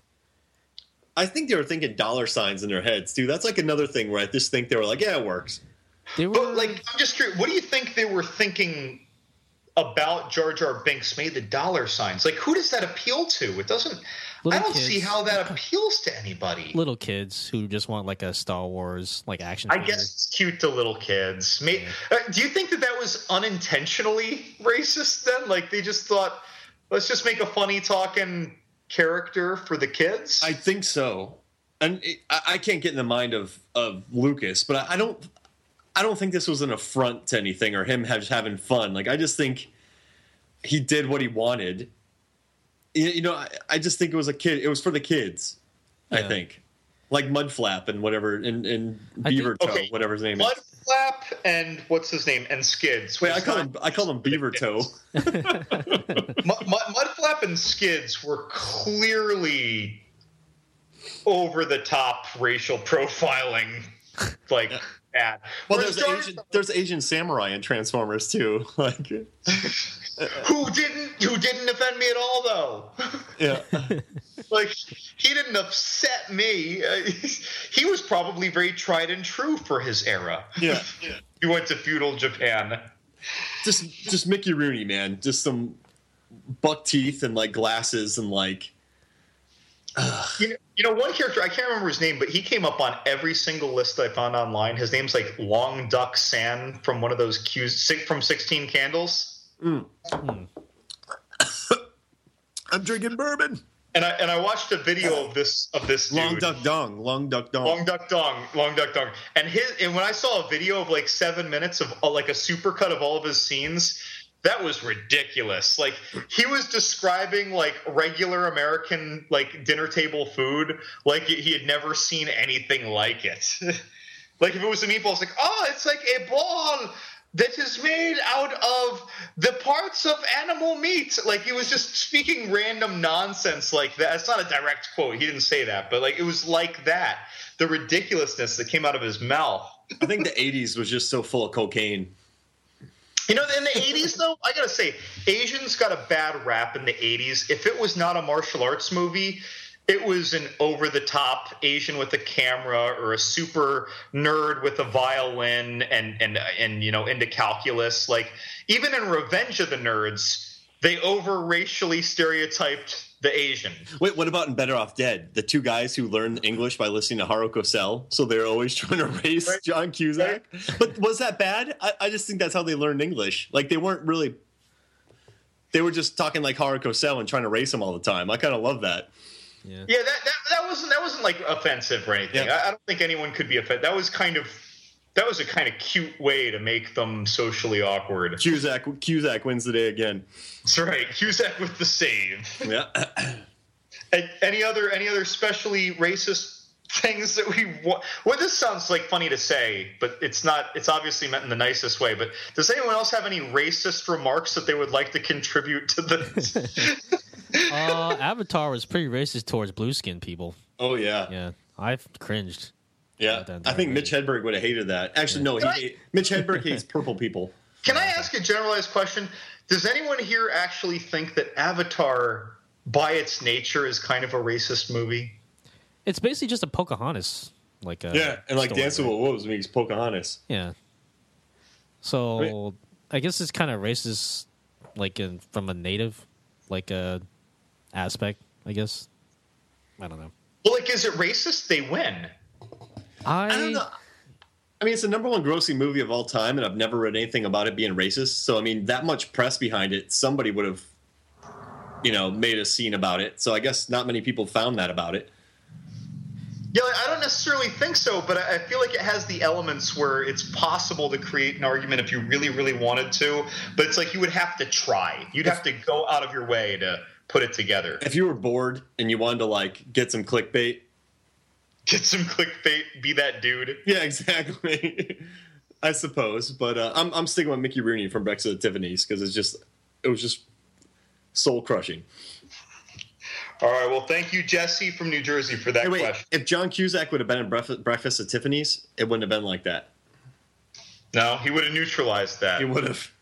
S2: I think they were thinking dollar signs in their heads, too. That's like another thing where I just think they were like, yeah, it works.
S1: They were
S3: But like, I'm just curious, what do you think they were thinking about Jar Jar Binks made the dollar signs? Like, who does that appeal to? It doesn't.
S1: Little
S3: I don't
S1: kids.
S3: see how that appeals to anybody.
S1: little kids who just want like a Star Wars like action
S3: I
S1: figure.
S3: guess it's cute to little kids. May, uh, do you think that that was unintentionally racist then? Like they just thought, let's just make a funny talking character for the kids?
S2: I think so. And it, I, I can't get in the mind of, of Lucas, but I, I don't I don't think this was an affront to anything or him have, having fun. Like I just think he did what he wanted. You, you know, I, I just think it was a kid. It was for the kids. I
S1: Yeah.
S2: think, like Mudflap and whatever, and, and
S1: I think-
S2: Beaver Toe,
S3: Okay,
S2: whatever his name is.
S3: Mudflap and what's his name? And Skids.
S2: Wait, I
S3: was
S2: call
S3: not-
S2: him I call him Beaver Toe.
S3: Mud, Mud, Mudflap and Skids were clearly over the top racial profiling, like bad.
S2: Well,
S3: Whereas
S2: there's
S3: Jar-
S2: Asian, there's Asian samurai in Transformers too. Like,
S3: who didn't who didn't offend me at all though.
S2: yeah.
S3: Like he didn't upset me. Uh, he was probably very tried and true for his era.
S2: Yeah.
S3: He went to feudal Japan.
S2: just just Mickey Rooney, man. Just some buck teeth and like glasses and like
S3: You know, you know, one character, I can't remember his name, but he came up on every single list I found online. His name's like Long Duck San from one of those cues from sixteen Candles.
S2: mm. I'm drinking bourbon.
S3: And I and I watched a video of this of this dude.
S2: Long duck dong, long duck dong.
S3: Long Duck Dong, Long Duck Dong. And his and when I saw a video of like seven minutes of uh, like a supercut of all of his scenes, that was ridiculous. Like he was describing like regular American like dinner table food, like he had never seen anything like it. Like if it was a meatball, it's like, oh, it's like a ball that is made out of the parts of animal meat. Like he was just speaking random nonsense like that. It's not a direct quote. He didn't say that, but like it was like that. The ridiculousness that came out of his mouth.
S2: I think the eighties was just so full of cocaine.
S3: You know, in the eighties, though, I gotta say, Asians got a bad rap in the eighties. If it was not a martial arts movie, it was an over-the-top Asian with a camera or a super nerd with a violin and and and you know into calculus. Like even in Revenge of the Nerds, they over-racially stereotyped the Asian.
S2: Wait, what about in Better Off Dead? The two guys who learned English by listening to Haruo Cosell, so they're always trying to race
S3: Right.
S2: John Cusack. But was that bad? I, I just think that's how they learned English. Like they weren't really. They were just talking like Haruo Cosell and trying to race him all the time. I kind of love that.
S1: Yeah.
S3: Yeah, that, that that wasn't that wasn't like offensive or anything.
S2: Yeah.
S3: I, I don't think anyone could be offended. That was kind of That was a kind of cute way to make them socially awkward.
S2: Cusack, Cusack wins the day again.
S3: That's right. Cusack with the save.
S2: Yeah.
S3: And any other any other specially racist things that we want? Well, this sounds like funny to say, but it's not. It's obviously meant in the nicest way. But does anyone else have any racist remarks that they would like to contribute to this?
S1: uh, Avatar was pretty racist towards blue skin people.
S2: Oh yeah.
S1: Yeah, I've cringed.
S2: Yeah, I think Mitch Hedberg would have hated that. Actually, no, he
S3: I,
S2: hate, Mitch Hedberg hates purple people.
S3: Can I ask a generalized question? Does anyone here actually think that Avatar, by its nature, is kind of a racist movie?
S1: It's basically just a Pocahontas, like a
S2: yeah, and like
S1: story,
S2: Dancing
S1: right?
S2: with Wolves makes Pocahontas.
S1: Yeah. So I, mean, I guess it's kind of racist, like in, from a native, like a aspect. I guess. I don't know.
S3: Well, like, is it racist? They win.
S1: I,
S2: I don't know. I mean, it's the number one grossing movie of all time, and I've never read anything about it being racist. So, I mean, that much press behind it, somebody would have, you know, made a scene about it. So I guess not many people found that about it.
S3: Yeah, I don't necessarily think so, but I feel like it has the elements where it's possible to create an argument if you really, really wanted to. But it's like you would have to try. You'd have to go out of your way to put it together.
S2: If you were bored and you wanted to, like, get some clickbait.
S3: Get some clickbait, be that dude.
S2: Yeah, exactly. I suppose. But uh, I'm, I'm sticking with Mickey Rooney from Breakfast at Tiffany's because it's just, it was just soul-crushing.
S3: All right. Well, thank you, Jesse from New Jersey, for that
S2: hey, wait,
S3: question.
S2: If John Cusack would have been in Breakfast, Breakfast at Tiffany's, it wouldn't have been like that.
S3: No, he would have neutralized that.
S2: He would have.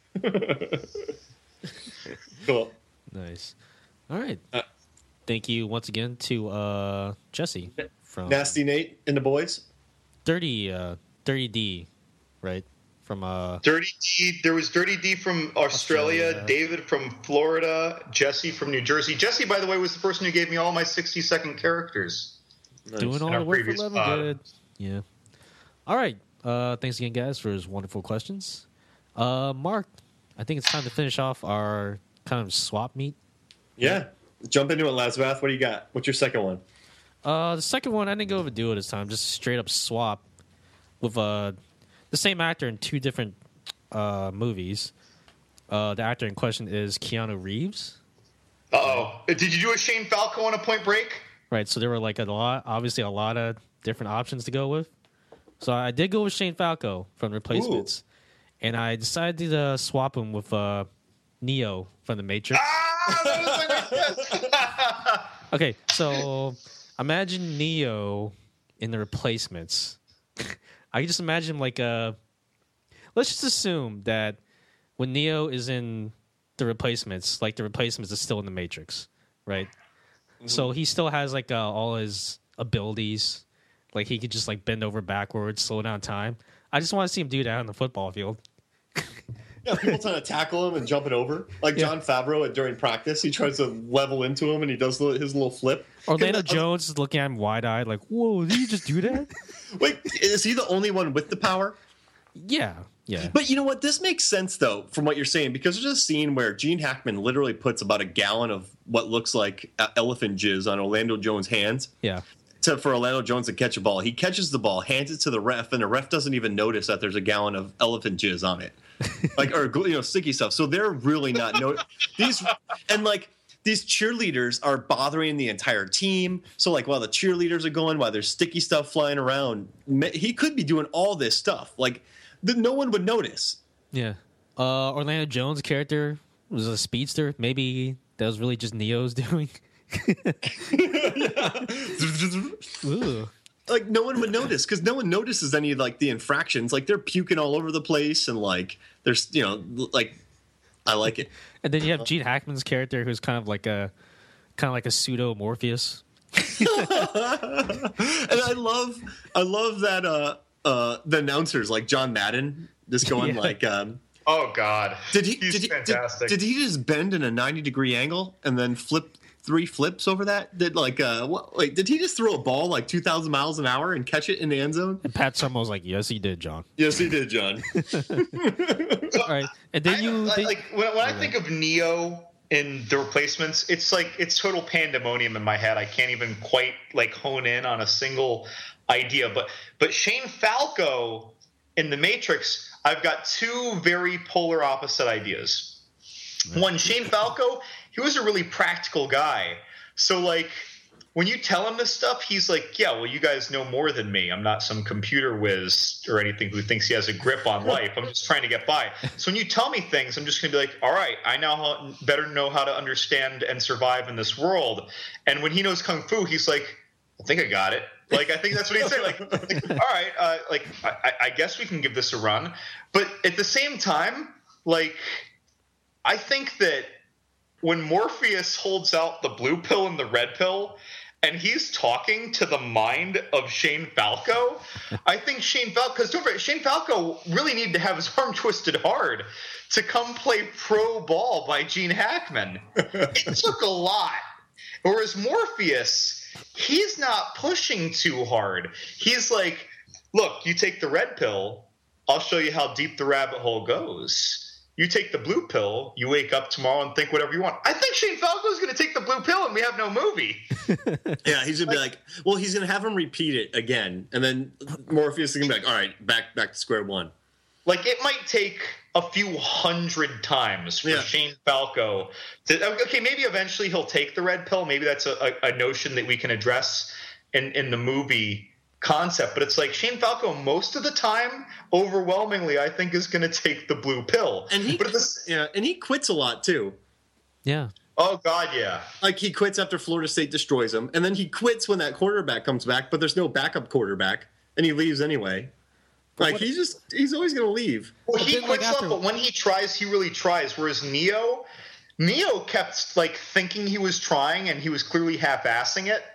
S2: Cool.
S1: Nice. All right.
S2: Uh,
S1: Thank you once again to uh, Jesse from
S2: Nasty Nate and the boys.
S1: Dirty, uh, Dirty D, right? From uh,
S3: Dirty D. There was Dirty D from Australia,
S1: Australia.
S3: David from Florida, Jesse from New Jersey. Jesse, by the way, was the person who gave me all my sixty second characters.
S2: Nice.
S1: doing all
S3: In our
S1: the work for
S3: previous
S1: Levin.
S3: pod.
S1: Good. Yeah. All right. Uh, thanks again, guys, for his wonderful questions. Uh, Mark, I think it's time to finish off our kind of swap meet.
S2: Yeah. Jump into it, Lazvath. What do you got? What's your second one?
S1: Uh, the second one, I didn't go over duo this time. Just straight up swap with uh, the same actor in two different uh, movies. Uh, the actor in question is Keanu Reeves.
S3: Uh-oh. Did you do a Shane Falco on a Point Break?
S1: Right, so there were like a lot, obviously a lot of different options to go with. So I did go with Shane Falco from Replacements. Ooh. And I decided to uh, swap him with uh, Neo from The Matrix.
S3: Ah, that was my
S1: Okay, so imagine Neo in The Replacements. I can just imagine like a... Let's just assume that when Neo is in The Replacements, like The Replacements is still in The Matrix, right? Mm-hmm. So he still has like uh, all his abilities. Like he could just like bend over backwards, slow down time. I just want to see him do that on the football field.
S2: Yeah, people trying to tackle him and jump it over. Like
S1: Yeah.
S2: John Favreau during practice, he tries to level into him and he does his little flip.
S1: Orlando Jones is looking at him wide-eyed like, whoa, did you just do that?
S2: Wait, is he the only one with the power?
S1: Yeah, yeah.
S2: But you know what? This makes sense, though, from what you're saying, because there's a scene where Gene Hackman literally puts about a gallon of what looks like elephant jizz on Orlando Jones' hands.
S1: Yeah.
S2: To, for Orlando Jones to catch a ball. He catches the ball, hands it to the ref, and the ref doesn't even notice that there's a gallon of elephant jizz on it. Like, or, you know, sticky stuff. So they're really not no these and like these cheerleaders are bothering the entire team. So like while the cheerleaders are going, while there's sticky stuff flying around, he could be doing all this stuff. Like that no one would notice.
S1: Yeah. Uh, Orlando Jones' character was a speedster. Maybe that was really just Neo's doing. Ooh.
S2: Like no one would notice because no one notices any of like the infractions. Like they're puking all over the place and like there's you know like I like it.
S1: And then you have Gene Hackman's character who's kind of like a kind of like a pseudo Morpheus.
S2: And I love I love that uh uh the announcers like John Madden just going
S1: Yeah.
S2: like um
S3: Oh God,
S2: did he
S3: He's
S2: did he, did,
S3: fantastic.
S2: did he just bend in a ninety degree angle and then flip three flips over that? Did like uh what, wait did he just throw a ball like two thousand miles an hour and catch it in the end zone?
S1: And Pat Summerall was like, "Yes, he did, John."
S2: Yes, he did, John.
S1: All right, and then
S3: I,
S1: you
S3: like,
S1: then-
S3: like when, when I think of Neo in The Replacements, it's like it's total pandemonium in my head. I can't even quite like hone in on a single idea. But but Shane Falco in The Matrix, I've got two very polar opposite ideas. One, Shane Falco, he was a really practical guy. So, like, when you tell him this stuff, he's like, yeah, well, you guys know more than me. I'm not some computer whiz or anything who thinks he has a grip on life. I'm just trying to get by. So when you tell me things, I'm just going to be like, all right, I now better know how to understand and survive in this world. And when he knows Kung Fu, he's like, I think I got it. Like, I think that's what he'd say. Like, like all right, uh, like, I, I guess we can give this a run. But at the same time, like, I think that when Morpheus holds out the blue pill and the red pill, and he's talking to the mind of Shane Falco, I think Shane Falco, because don't forget, Shane Falco really needed to have his arm twisted hard to come play pro ball by Gene Hackman. It took a lot. Whereas Morpheus, he's not pushing too hard. He's like, look, you take the red pill, I'll show you how deep the rabbit hole goes. You take the blue pill, you wake up tomorrow and think whatever you want. I think Shane Falco's going to take the blue pill and we have no movie.
S2: Yeah, he's going to be like, well, he's going to have him repeat it again. And then Morpheus is going to be like, all right, back back to square one.
S3: Like, it might take a few hundred times for
S2: yeah.
S3: Shane Falco to, okay, maybe eventually he'll take the red pill. Maybe that's a, a, a notion that we can address in, in the movie concept, but it's like Shane Falco most of the time, overwhelmingly, I think is going to take the blue pill.
S2: And he,
S3: but this,
S2: yeah, and he quits a lot too.
S1: Yeah.
S3: Oh God, yeah.
S2: Like, he quits after Florida State destroys him, and then he quits when that quarterback comes back, but there's no backup quarterback, and he leaves anyway. Like, he's just he's always going to leave.
S3: Well, he
S1: quits
S3: like
S1: after...
S3: stuff, but when he tries, he really tries. Whereas Neo, Neo kept like thinking he was trying, and he was clearly half-assing it.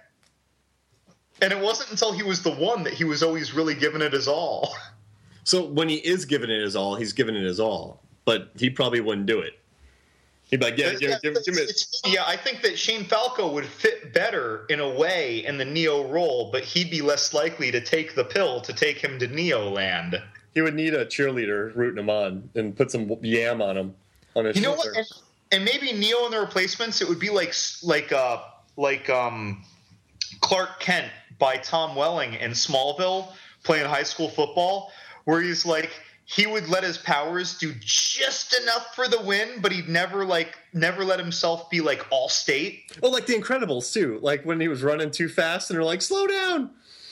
S3: And it wasn't until he was the one that he was always really giving it his all.
S2: So when he is giving it his all, he's giving it his all. But he probably wouldn't do it. He'd be like, yeah, yeah, give, give me it.
S3: Yeah, I think that Shane Falco would fit better in a way in the Neo role, but he'd be less likely to take the pill to take him to Neo land.
S2: He would need a cheerleader rooting him on and put some yam on him. On his
S3: you know
S2: shoulder.
S3: what? And, and maybe Neo and the Replacements, it would be like like uh like um Clark Kent by Tom Welling in Smallville playing high school football, where he's like, he would let his powers do just enough for the win, but he'd never like never let himself be like all state.
S2: Oh, like The Incredibles too. Like when he was running too fast and they're like, slow down.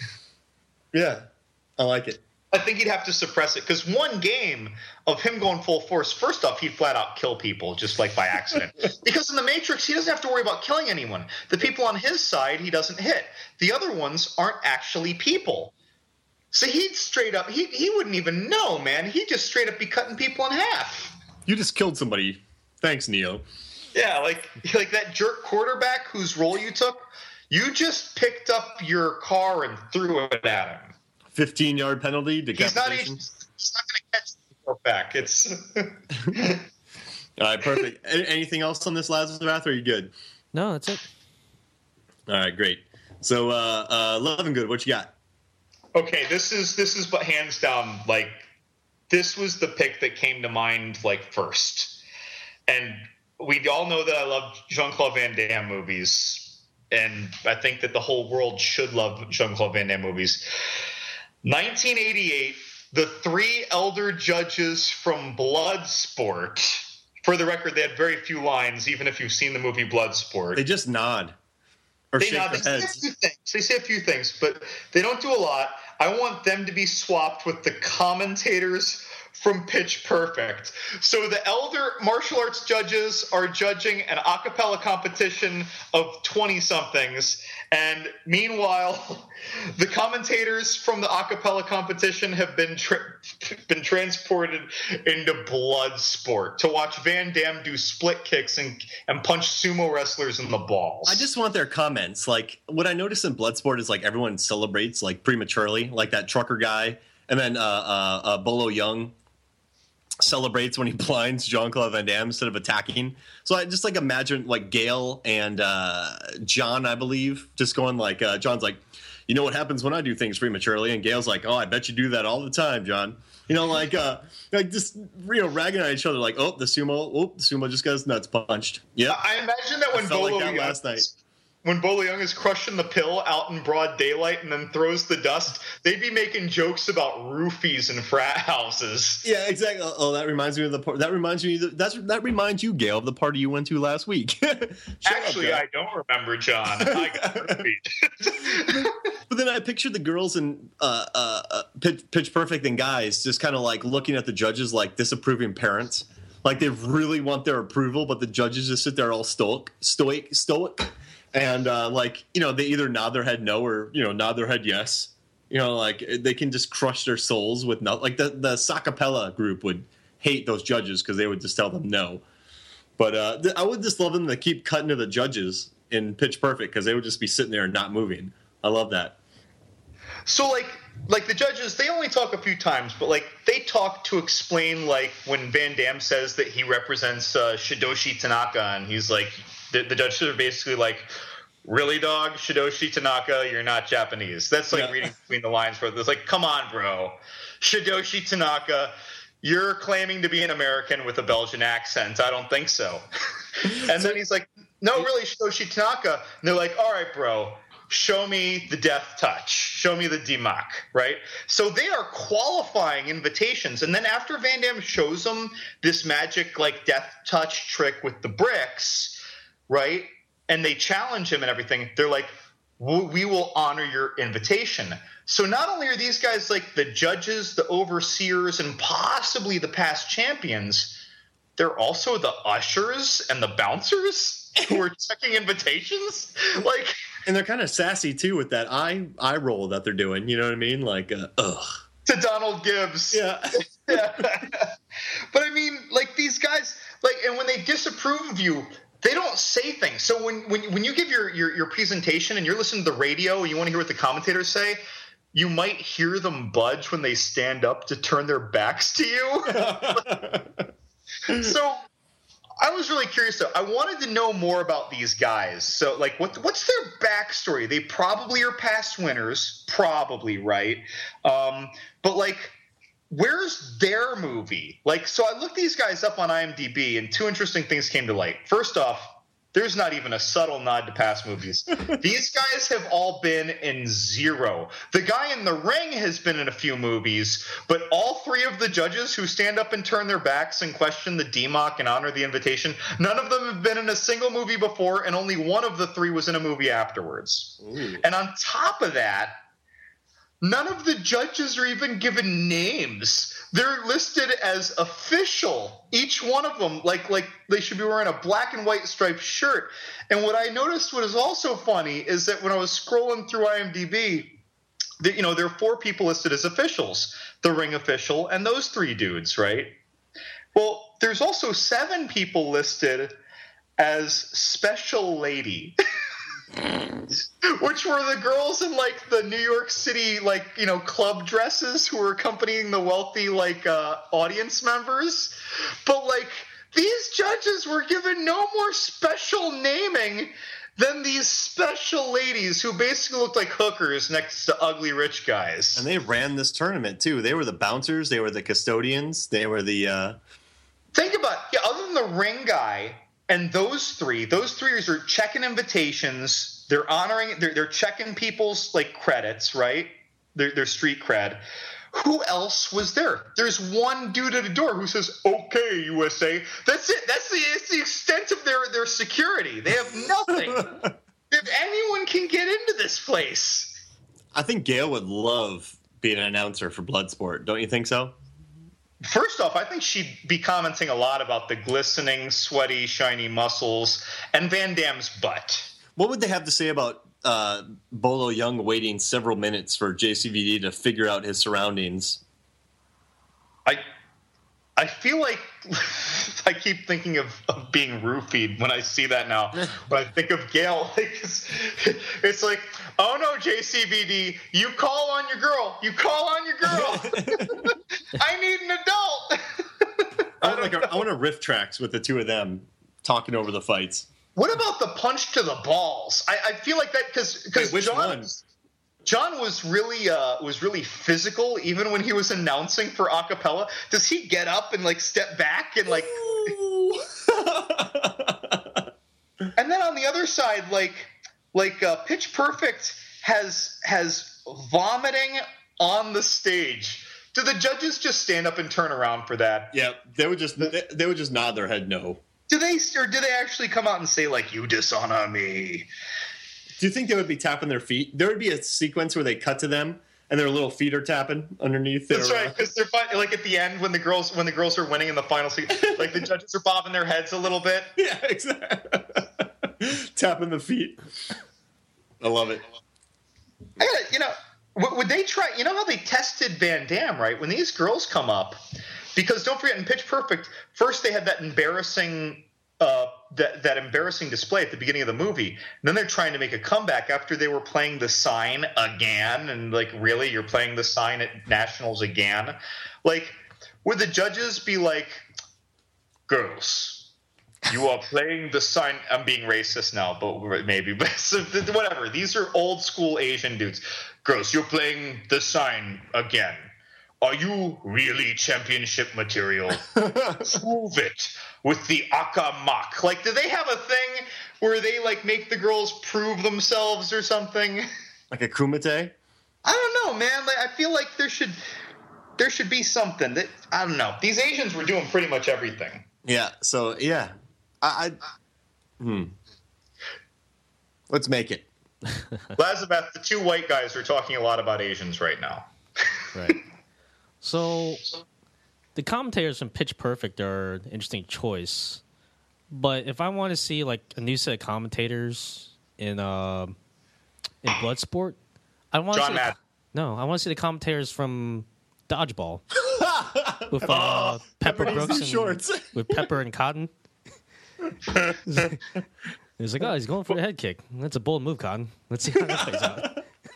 S2: Yeah, I like it.
S3: I think he'd have to suppress it, because one game of him going full force, first off, he'd flat out kill people just like by accident. Because in the Matrix, he doesn't have to worry about killing anyone. The people on his side, he doesn't hit. The other ones aren't actually people. So he'd straight up, he, he wouldn't even know, man. He'd just straight up be cutting people in half.
S2: You just killed somebody. Thanks, Neo.
S3: Yeah, like like that jerk quarterback whose role you took, you just picked up your car and threw it at him.
S2: fifteen-yard penalty.
S3: He's not, he's not going to catch the quarterback. It's
S2: all right, perfect. Anything else on this Lazarus, or are you good?
S1: No, that's it.
S2: All right, great. So, uh, uh, Lovingood, what you got?
S3: Okay, this is this is but hands down, like, this was the pick that came to mind like first. And we all know that I love Jean-Claude Van Damme movies, and I think that the whole world should love Jean-Claude Van Damme movies. nineteen eighty-eight, the three elder judges from Bloodsport. For the record, they had very few lines, even if you've seen the movie Bloodsport.
S2: They just nod. Or
S3: they
S2: shake
S3: nod.
S2: their
S3: They
S2: heads.
S3: say a few things. They say a few things, but they don't do a lot. I want them to be swapped with the commentators from Pitch Perfect. So the elder martial arts judges are judging an a cappella competition of twenty-somethings, and meanwhile, the commentators from the a cappella competition have been tra- been transported into Bloodsport to watch Van Damme do split kicks and, and punch sumo wrestlers in the balls.
S2: I just want their comments. Like, what I notice in Bloodsport is, like, everyone celebrates, like, prematurely, like that trucker guy. And then uh, uh, uh, Bolo Young celebrates when he blinds Jean-Claude Van Damme instead of attacking. So I just, like, imagine, like, Gail and uh, John, I believe, just going, like, uh, John's like, you know what happens when I do things prematurely? And Gail's like, oh, I bet you do that all the time, John. You know, like, uh, like just, you know, ragging on each other, like, oh, the sumo, oh, the sumo just got his nuts punched. Yeah.
S3: I imagine that when
S2: I felt
S3: Bolo
S2: like that
S3: Young,
S2: last night.
S3: when Bolo Young is crushing the pill out in broad daylight and then throws the dust, they'd be making jokes about roofies and frat houses.
S2: Yeah, exactly. Oh, that reminds me of the part. That reminds me. That's that reminds you, Gail, of the party you went to last week.
S3: Actually, up, I don't remember, John. I got roofied.
S2: But then I pictured the girls in uh, uh, uh, Pitch, Pitch Perfect and guys just kind of like looking at the judges like disapproving parents. Like they really want their approval, but the judges just sit there all stoic, stoic, stoic. And, uh, like, you know, they either nod their head no or, you know, nod their head yes. You know, like, they can just crush their souls with no. Like, the, the Sacapella group would hate those judges because they would just tell them no. But uh, th- I would just love them to keep cutting to the judges in Pitch Perfect because they would just be sitting there and not moving. I love that.
S3: So, like, like the judges, they only talk a few times, but, like, they talk to explain, like, when Van Damme says that he represents uh, Shidoshi Tanaka, and he's like... The, the judges are basically like, really, dog? Shidoshi Tanaka, you're not Japanese. That's like yeah. reading between the lines where it's like, come on, bro. Shidoshi Tanaka, you're claiming to be an American with a Belgian accent. I don't think so. And then he's like, no, really, Shidoshi Tanaka. And they're like, all right, bro, show me the death touch. Show me the D M A C, right? So they are qualifying invitations. And then after Van Damme shows them this magic, like, death touch trick with the bricks, right? And they challenge him and everything. They're like, we will honor your invitation. So not only are these guys like the judges, the overseers, and possibly the past champions, they're also the ushers and the bouncers who are checking invitations. Like,
S2: and they're kind of sassy too with that eye eye roll that they're doing. You know what I mean? Like, uh, ugh.
S3: To Donald Gibbs.
S2: Yeah.
S3: Yeah. But I mean, like these guys, like, and when they disapprove of you, they don't say things. So when when when you give your, your, your presentation and you're listening to the radio and you want to hear what the commentators say, you might hear them budge when they stand up to turn their backs to you. So I was really curious, though. I wanted to know more about these guys. So, like, what what's their backstory? They probably are past winners, probably, right? Um, but, like, where's their movie? Like, so I looked these guys up on IMDb, and two interesting things came to light. First off, there's not even a subtle nod to past movies. These guys have all been in zero. The guy in the ring has been in a few movies, but all three of the judges who stand up and turn their backs and question the D M A C and honor the invitation, none of them have been in a single movie before, and only one of the three was in a movie afterwards. Ooh. And on top of that, none of the judges are even given names. They're listed as official. Each one of them, like like they should be wearing a black and white striped shirt. And what I noticed, what is also funny, is that when I was scrolling through IMDb, that, you know, there are four people listed as officials: the ring official and those three dudes, right? Well, there's also seven people listed as special lady. Which were the girls in, like, the New York City, like, you know, club dresses who were accompanying the wealthy, like, uh, audience members. But, like, these judges were given no more special naming than these special ladies who basically looked like hookers next to ugly rich guys.
S2: And they ran this tournament, too. They were the bouncers. They were the custodians. They were the... Uh...
S3: Think about it. Yeah, other than the ring guy... And those three, those three are checking invitations. They're honoring, they're, they're checking people's, like, credits, right? Their, their street cred. Who else was there? There's one dude at a door who says, "Okay, U S A." That's it. That's the, that's the extent of their, their security. They have nothing. If anyone can get into this place.
S2: I think Gail would love being an announcer for Bloodsport. Don't you think so?
S3: First off, I think she'd be commenting a lot about the glistening, sweaty, shiny muscles and Van Damme's butt.
S2: What would they have to say about uh, Bolo Young waiting several minutes for J C V D to figure out his surroundings?
S3: I I feel like I keep thinking of, of being roofied when I see that now. When I think of Gail, like it's, it's like, oh no, J C V D, you call on your girl. You call on your girl. I need an adult.
S2: I, like a, I want to riff tracks with the two of them talking over the fights.
S3: What about the punch to the balls? I, I feel like that because because
S2: which
S3: John,
S2: one?
S3: John was really uh, was really physical even when he was announcing for acapella. Does he get up and like step back and like? And then on the other side, like like uh, Pitch Perfect has has vomiting on the stage. Do the judges just stand up and turn around for that?
S2: Yeah, they would just they, they would just nod their head no.
S3: Do they or do they actually come out and say like, "You dishonor me"?
S2: Do you think they would be tapping their feet? There would be a sequence where they cut to them and their little feet are tapping underneath.
S3: That's
S2: their,
S3: right, because they're fun, like at the end when the girls when the girls are winning in the final season, like the judges are bobbing their heads a little bit.
S2: Yeah, exactly. Tapping the feet. I love it.
S3: I gotta, you know, would, would they try? You know how they tested Van Damme, right? When these girls come up, because don't forget in Pitch Perfect, first they had that embarrassing. Uh, that that embarrassing display at the beginning of the movie. And then they're trying to make a comeback after they were playing The Sign again, and like, really, you're playing The Sign at Nationals again? Like, would the judges be like, "Girls, you are playing The Sign"? I'm being racist now, but maybe, but so, whatever. These are old school Asian dudes. "Girls, you're playing The Sign again. Are you really championship material? Prove it with the Aka Mak." Like, do they have a thing where they, like, make the girls prove themselves or something?
S2: Like a kumite?
S3: I don't know, man. Like, I feel like there should there should be something. That I don't know. These Asians were doing pretty much everything.
S2: Yeah, so, yeah. I, I Hmm. Let's make it.
S3: Lazabeth, the two white guys are talking a lot about Asians right now.
S1: Right. So, the commentators from Pitch Perfect are an interesting choice. But if I want to see like a new set of commentators in uh, in Bloodsport, I want to see the, no, I want to see the commentators from Dodgeball with uh,
S2: Oh,
S1: Pepper
S2: Pepper
S1: Brooks and
S2: shorts.
S1: with Pepper and Cotton. He's like, oh, he's going for the head kick. That's a bold move, Cotton. Let's see how that plays out.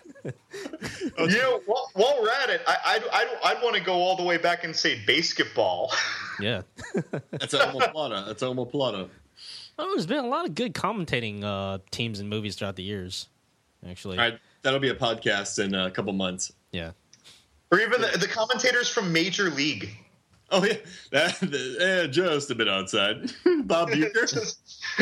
S3: You know, while, while we're at it, I, I'd, I'd, I'd want to go all the way back and say basketball.
S1: Yeah.
S2: That's a omoplata. That's a omoplata.
S1: Oh, there's been a lot of good commentating uh, teams and movies throughout the years, actually.
S2: All right, that'll be a podcast in a couple months.
S1: Yeah.
S3: Or even the, the commentators from Major League.
S2: Oh, yeah. That, eh, just a bit outside. Bob Uecker.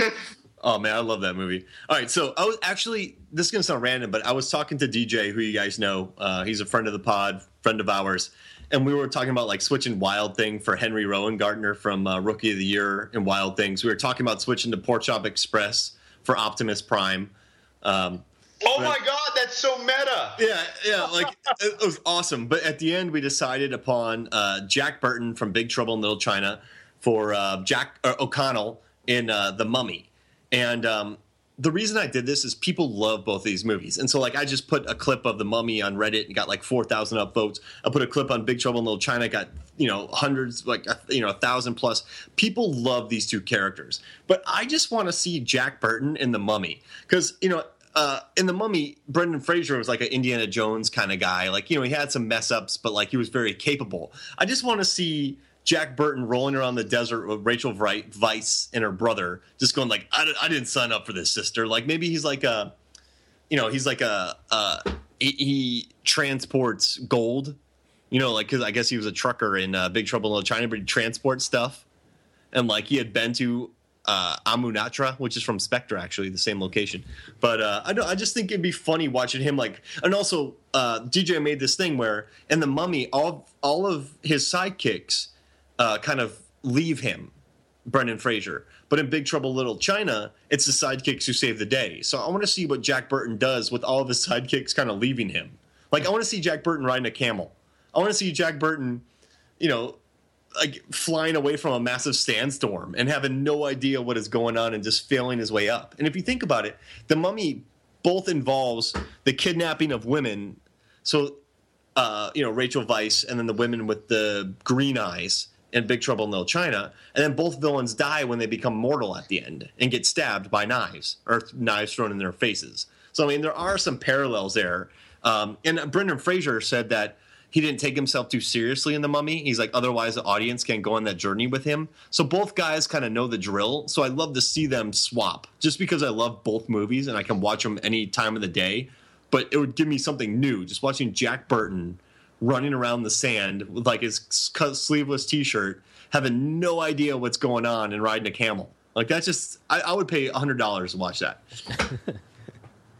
S2: Oh, man, I love that movie. All right, so I was actually, this is going to sound random, but I was talking to D J, who you guys know. Uh, he's a friend of the pod, friend of ours. And we were talking about, like, switching Wild Thing for Henry Rowan Gardner from uh, Rookie of the Year in Wild Things. We were talking about switching to Pork Chop Express for Optimus Prime. Um,
S3: oh, my God, that's so meta.
S2: Yeah, yeah, like, it was awesome. But at the end, we decided upon uh, Jack Burton from Big Trouble in Little China for uh, Jack uh, O'Connell in uh, The Mummy. And um, the reason I did this is people love both of these movies. And so, like, I just put a clip of The Mummy on Reddit and got, like, four thousand upvotes. I put a clip on Big Trouble in Little China, got, you know, hundreds, like, you know, a thousand plus. People love these two characters. But I just want to see Jack Burton in The Mummy. Because, you know, uh, in The Mummy, Brendan Fraser was like an Indiana Jones kind of guy. Like, you know, he had some mess-ups, but, like, he was very capable. I just want to see Jack Burton rolling around the desert with Rachel Weisz and her brother, just going like, I, I didn't sign up for this, sister. Like, maybe he's like a, you know, he's like a, uh, he, he transports gold, you know, like, because I guess he was a trucker in uh, Big Trouble in Little China, but he transports stuff. And, like, he had been to uh, Amunatra, which is from Spectre, actually, the same location. But uh, I, don't, I just think it'd be funny watching him, like, and also uh, D J made this thing where in The Mummy, all, all of his sidekicks Uh, kind of leave him, Brendan Fraser. But in Big Trouble Little China, it's the sidekicks who save the day. So I want to see what Jack Burton does with all of his sidekicks kind of leaving him. Like, I want to see Jack Burton riding a camel. I want to see Jack Burton, you know, like flying away from a massive sandstorm and having no idea what is going on and just failing his way up. And if you think about it, The Mummy both involves the kidnapping of women. So, uh, you know, Rachel Weisz and then the women with the green eyes in Big Trouble in Little China, and then both villains die when they become mortal at the end and get stabbed by knives or knives thrown in their faces. So, I mean, there are some parallels there. Um, and Brendan Fraser said that he didn't take himself too seriously in The Mummy. He's like, otherwise the audience can go on that journey with him. So both guys kind of know the drill. So I'd love to see them swap just because I love both movies and I can watch them any time of the day. But it would give me something new. Just watching Jack Burton running around the sand with like his sleeveless T-shirt, having no idea what's going on and riding a camel. Like, that's just, I, I would pay one hundred dollars to watch that.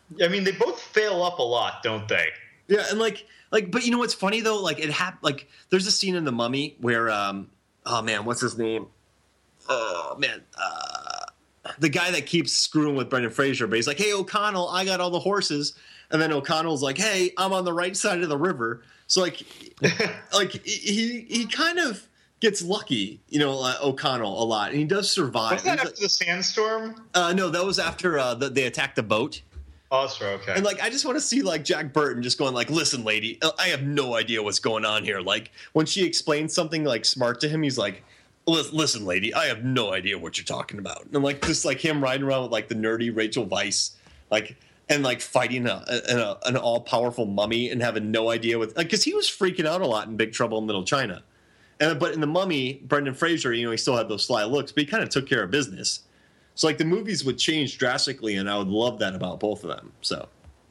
S3: I mean, they both fail up a lot, don't they?
S2: Yeah, and like, like, but you know what's funny though? Like, it hap- Like, there's a scene in The Mummy where, um, oh man, what's his name? Oh man, uh, the guy that keeps screwing with Brendan Fraser, but he's like, "Hey, O'Connell, I got all the horses," and then O'Connell's like, "Hey, I'm on the right side of the river." So like, like he he kind of gets lucky, you know, uh, O'Connell a lot, and he does survive.
S3: Was that
S2: He's
S3: after
S2: like,
S3: the sandstorm?
S2: uh, no, that was after uh, the, they attacked the boat.
S3: Oh, that's right, okay.
S2: And like, I just want to see like Jack Burton just going like, "Listen, lady, I have no idea what's going on here." Like when she explains something like smart to him, he's like, "Listen, lady, I have no idea what you're talking about." And like just like him riding around with like the nerdy Rachel Weisz, like and like fighting a, a, an all powerful mummy and having no idea what, like, because he was freaking out a lot in Big Trouble in Little China, and but in The Mummy, Brendan Fraser, you know, he still had those sly looks, but he kind of took care of business. So like the movies would change drastically, and I would love that about both of them. So.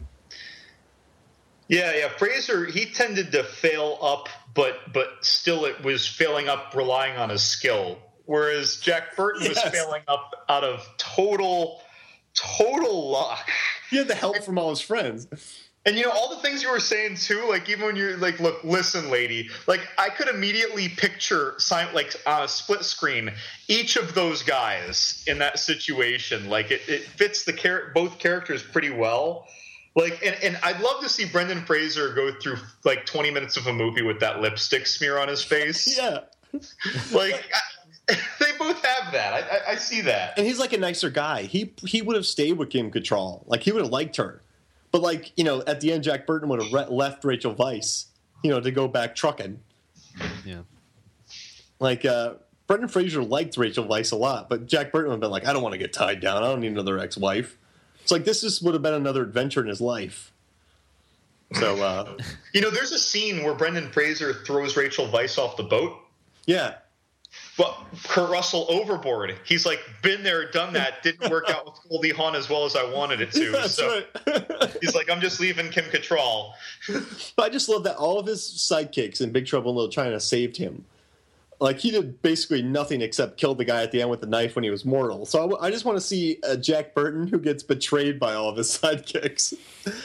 S3: Yeah, yeah. Fraser, he tended to fail up, but but still it was failing up relying on his skill. Whereas Jack Burton yes. was failing up out of total, total luck.
S2: He had the help from all his friends.
S3: And, you know, all the things you were saying, too, like, even when you're like, look, listen, lady, like, I could immediately picture, like, on a split screen, each of those guys in that situation. Like, it, it fits the char- both characters pretty well. Like, and, and I'd love to see Brendan Fraser go through, like, twenty minutes of a movie with that lipstick smear on his face.
S2: Yeah.
S3: Like, I, they both have that. I, I, I see that.
S2: And he's, like, a nicer guy. He he would have stayed with Kim Cattrall. Like, he would have liked her. But, like, you know, at the end, Jack Burton would have re- left Rachel Weisz, you know, to go back trucking.
S1: Yeah.
S2: Like, uh, Brendan Fraser liked Rachel Weisz a lot, but Jack Burton would have been like, I don't want to get tied down. I don't need another ex-wife. It's like, this just would have been another adventure in his life. So, uh...
S3: you know, there's a scene where Brendan Fraser throws Rachel Weisz off the boat.
S2: Yeah.
S3: But Kurt Russell overboard. He's like, been there, done that. Didn't work out with Goldie Hawn as well as I wanted it to.
S2: That's
S3: so
S2: right.
S3: He's like, I'm just leaving Kim Cattrall.
S2: But I just love that all of his sidekicks in Big Trouble in Little China saved him. Like, he did basically nothing except kill the guy at the end with the knife when he was mortal. So I, w- I just want to see a Jack Burton who gets betrayed by all of his sidekicks.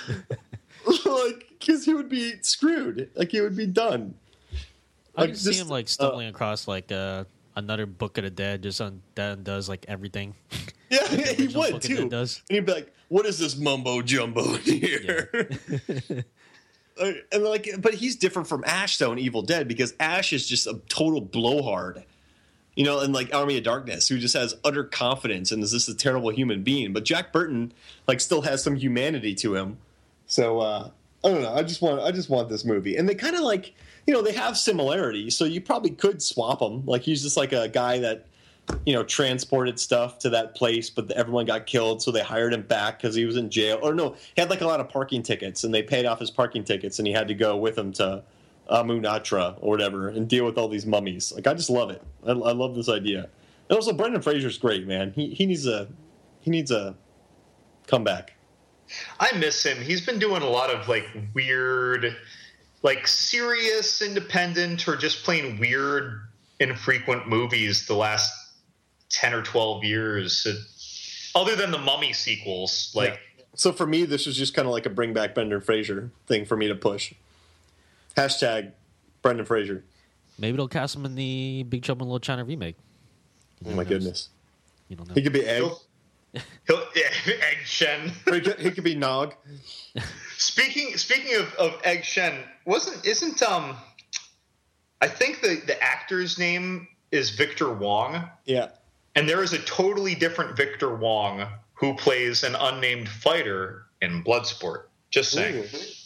S2: Like, because he would be screwed. Like, he would be done.
S1: I
S2: Like,
S1: can see
S2: just,
S1: him like stumbling uh, across like uh, another Book of the Dead, just on that does like everything.
S2: Yeah, he would
S1: Book
S2: too.
S1: Does.
S2: And he'd be like, "What is this mumbo jumbo here?" Yeah. And like, but he's different from Ash though in Evil Dead, because Ash is just a total blowhard, you know, in like Army of Darkness, who just has utter confidence and is just a terrible human being. But Jack Burton like still has some humanity to him. So uh, I don't know. I just want I just want this movie, and they kind of like. You know, they have similarities, so you probably could swap them. Like, he's just like a guy that, you know, transported stuff to that place, but everyone got killed, so they hired him back because he was in jail. Or no, he had like a lot of parking tickets, and they paid off his parking tickets, and he had to go with them to Amunatra or whatever and deal with all these mummies. Like, I just love it. I, I love this idea. And also, Brendan Fraser's great, man. He he needs a he needs a comeback.
S3: I miss him. He's been doing a lot of like weird. Like serious, independent, or just plain weird, infrequent movies the last ten or twelve years. It, other than the Mummy sequels, like.
S2: Yeah. So for me, this was just kind of like a bring back Brendan Fraser thing for me to push. Hashtag Brendan Fraser.
S1: Maybe they'll cast him in the Big Trouble in Little China remake.
S2: Oh my goodness!
S1: You don't know.
S2: He could be Egg.
S3: He'll, he'll, yeah, Egg Shen.
S2: He could, he could be Nog.
S3: Speaking speaking of, of Egg Shen, wasn't isn't um I think the, the actor's name is Victor Wong.
S2: Yeah.
S3: And there is a totally different Victor Wong who plays an unnamed fighter in Bloodsport. Just saying.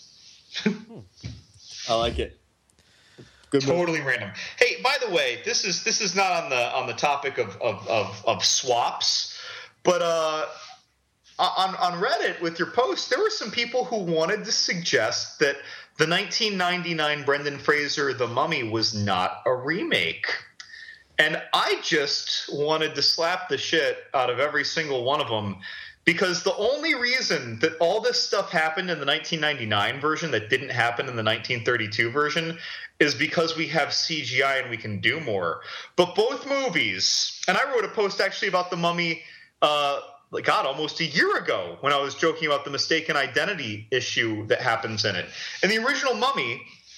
S2: I like it. Good
S3: totally
S2: move.
S3: random. Hey, by the way, this is this is not on the on the topic of of, of, of swaps, but uh On, on Reddit, with your post, there were some people who wanted to suggest that the nineteen ninety-nine Brendan Fraser The Mummy was not a remake. And I just wanted to slap the shit out of every single one of them, because the only reason that all this stuff happened in the nineteen ninety-nine version that didn't happen in the nineteen thirty-two version is because we have C G I and we can do more. But both movies, and I wrote a post actually about The Mummy uh God, almost a year ago when I was joking about the mistaken identity issue that happens in it. In the original Mummy,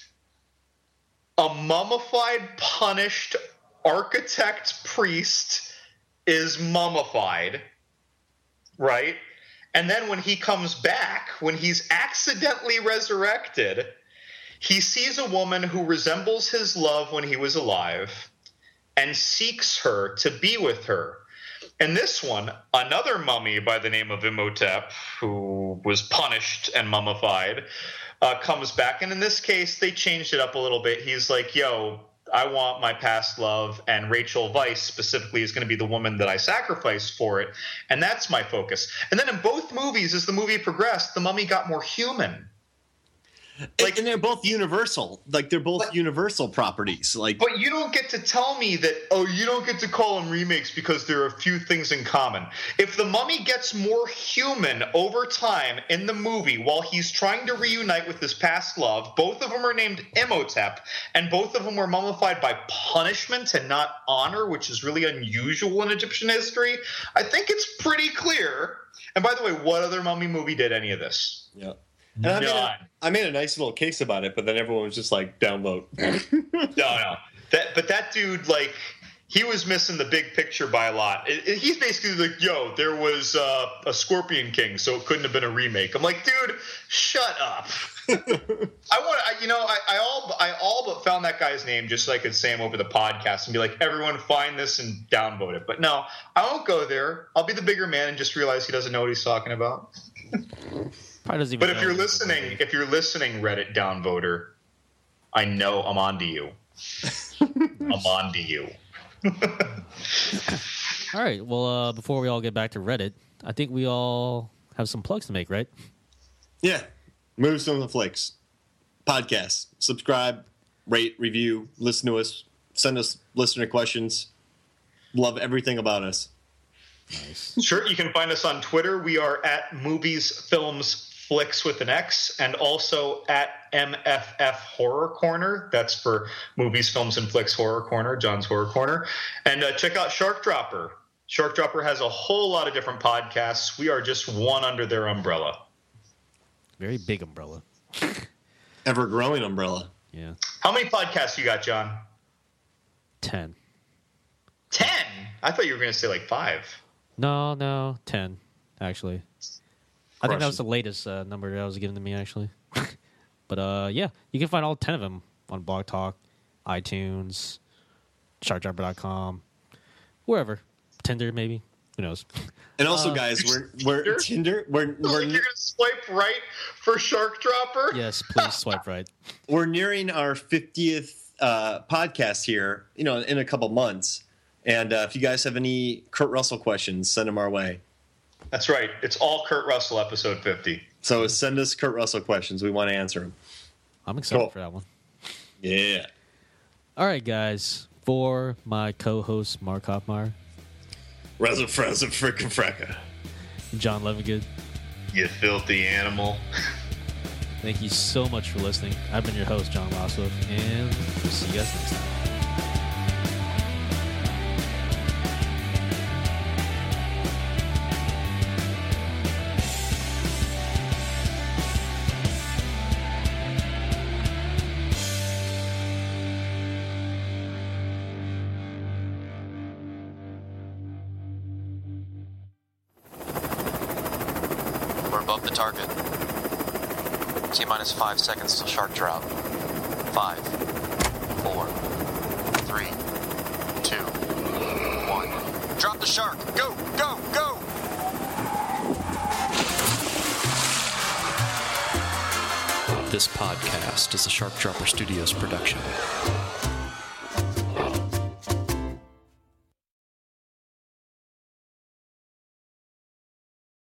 S3: a mummified, punished architect priest is mummified, right? And then when he comes back, when he's accidentally resurrected, he sees a woman who resembles his love when he was alive and seeks her to be with her. In this one, another mummy by the name of Imhotep, who was punished and mummified, uh, comes back. And in this case, they changed it up a little bit. He's like, yo, I want my past love, and Rachel Weisz specifically is going to be the woman that I sacrifice for it. And that's my focus. And then in both movies, as the movie progressed, the mummy got more human.
S2: Like, and they're both universal. Like, they're both but, universal properties. Like,
S3: but you don't get to tell me that, oh, you don't get to call them remakes because there are a few things in common. If the mummy gets more human over time in the movie while he's trying to reunite with his past love, both of them are named Imhotep, and both of them were mummified by punishment and not honor, which is really unusual in Egyptian history, I think it's pretty clear. And by the way, what other mummy movie did any of this?
S2: Yeah. And I made, a, I made a nice little case about it, but then everyone was just like, downvote.
S3: no, no. That, but that dude, like, he was missing the big picture by a lot. It, it, he's basically like, yo, there was uh, a Scorpion King, so it couldn't have been a remake. I'm like, dude, shut up. I want, I, you know, I, I all, I all but found that guy's name just so I could say him over the podcast and be like, everyone find this and downvote it. But no, I won't go there. I'll be the bigger man and just realize he doesn't know what he's talking about.
S1: Even
S3: but if you're listening, if you're listening, Reddit downvoter, I know I'm on to you. I'm on to you.
S1: All right. Well, uh, before we all get back to Reddit, I think we all have some plugs to make, right?
S2: Yeah. Movies on the Flicks podcast. Subscribe, rate, review, listen to us, send us listener questions. Love everything about us.
S1: Nice.
S3: Sure. You can find us on Twitter. We are at Movies, Films, Flicks with an X, and also at M F F Horror Corner. That's for Movies, Films, and Flicks Horror Corner, John's Horror Corner. And uh, check out Shark Dropper. Shark Dropper has a whole lot of different podcasts. We are just one under their umbrella.
S1: Very big umbrella.
S2: Ever-growing umbrella.
S1: Yeah.
S3: How many podcasts you got, John?
S1: Ten.
S3: Ten? I thought you were going to say like five.
S1: No, no, ten, actually. I think that was the latest uh, number that was given to me, actually. But, uh, yeah, you can find all ten of them on Blog Talk, iTunes, shark dropper dot com, wherever. Tinder, maybe. Who knows?
S2: And also,
S1: uh,
S2: guys, we're we're Tinder. We're we're
S3: like you're gonna swipe right for Shark Dropper.
S1: Yes, please swipe right.
S2: We're nearing our fiftieth uh, podcast here. You know, in a couple months. And uh, if you guys have any Kurt Russell questions, send them our way.
S3: That's right. It's all Kurt Russell, episode fifty.
S2: So send us Kurt Russell questions. We want to answer them.
S1: I'm excited
S2: cool.
S1: for that one.
S2: Yeah.
S1: All right, guys. For my co-host, Mark Hoffmeyer.
S2: Reza Freza Frickin' Frecka.
S1: John Levingood.
S3: You filthy animal.
S1: Thank you so much for listening. I've been your host, John Rossoff, and we'll see you guys next time.
S11: Target. T-minus five seconds till shark drop. Five, four, three, two, one. Drop the shark! Go, go, go! This podcast is a Shark Dropper Studios production.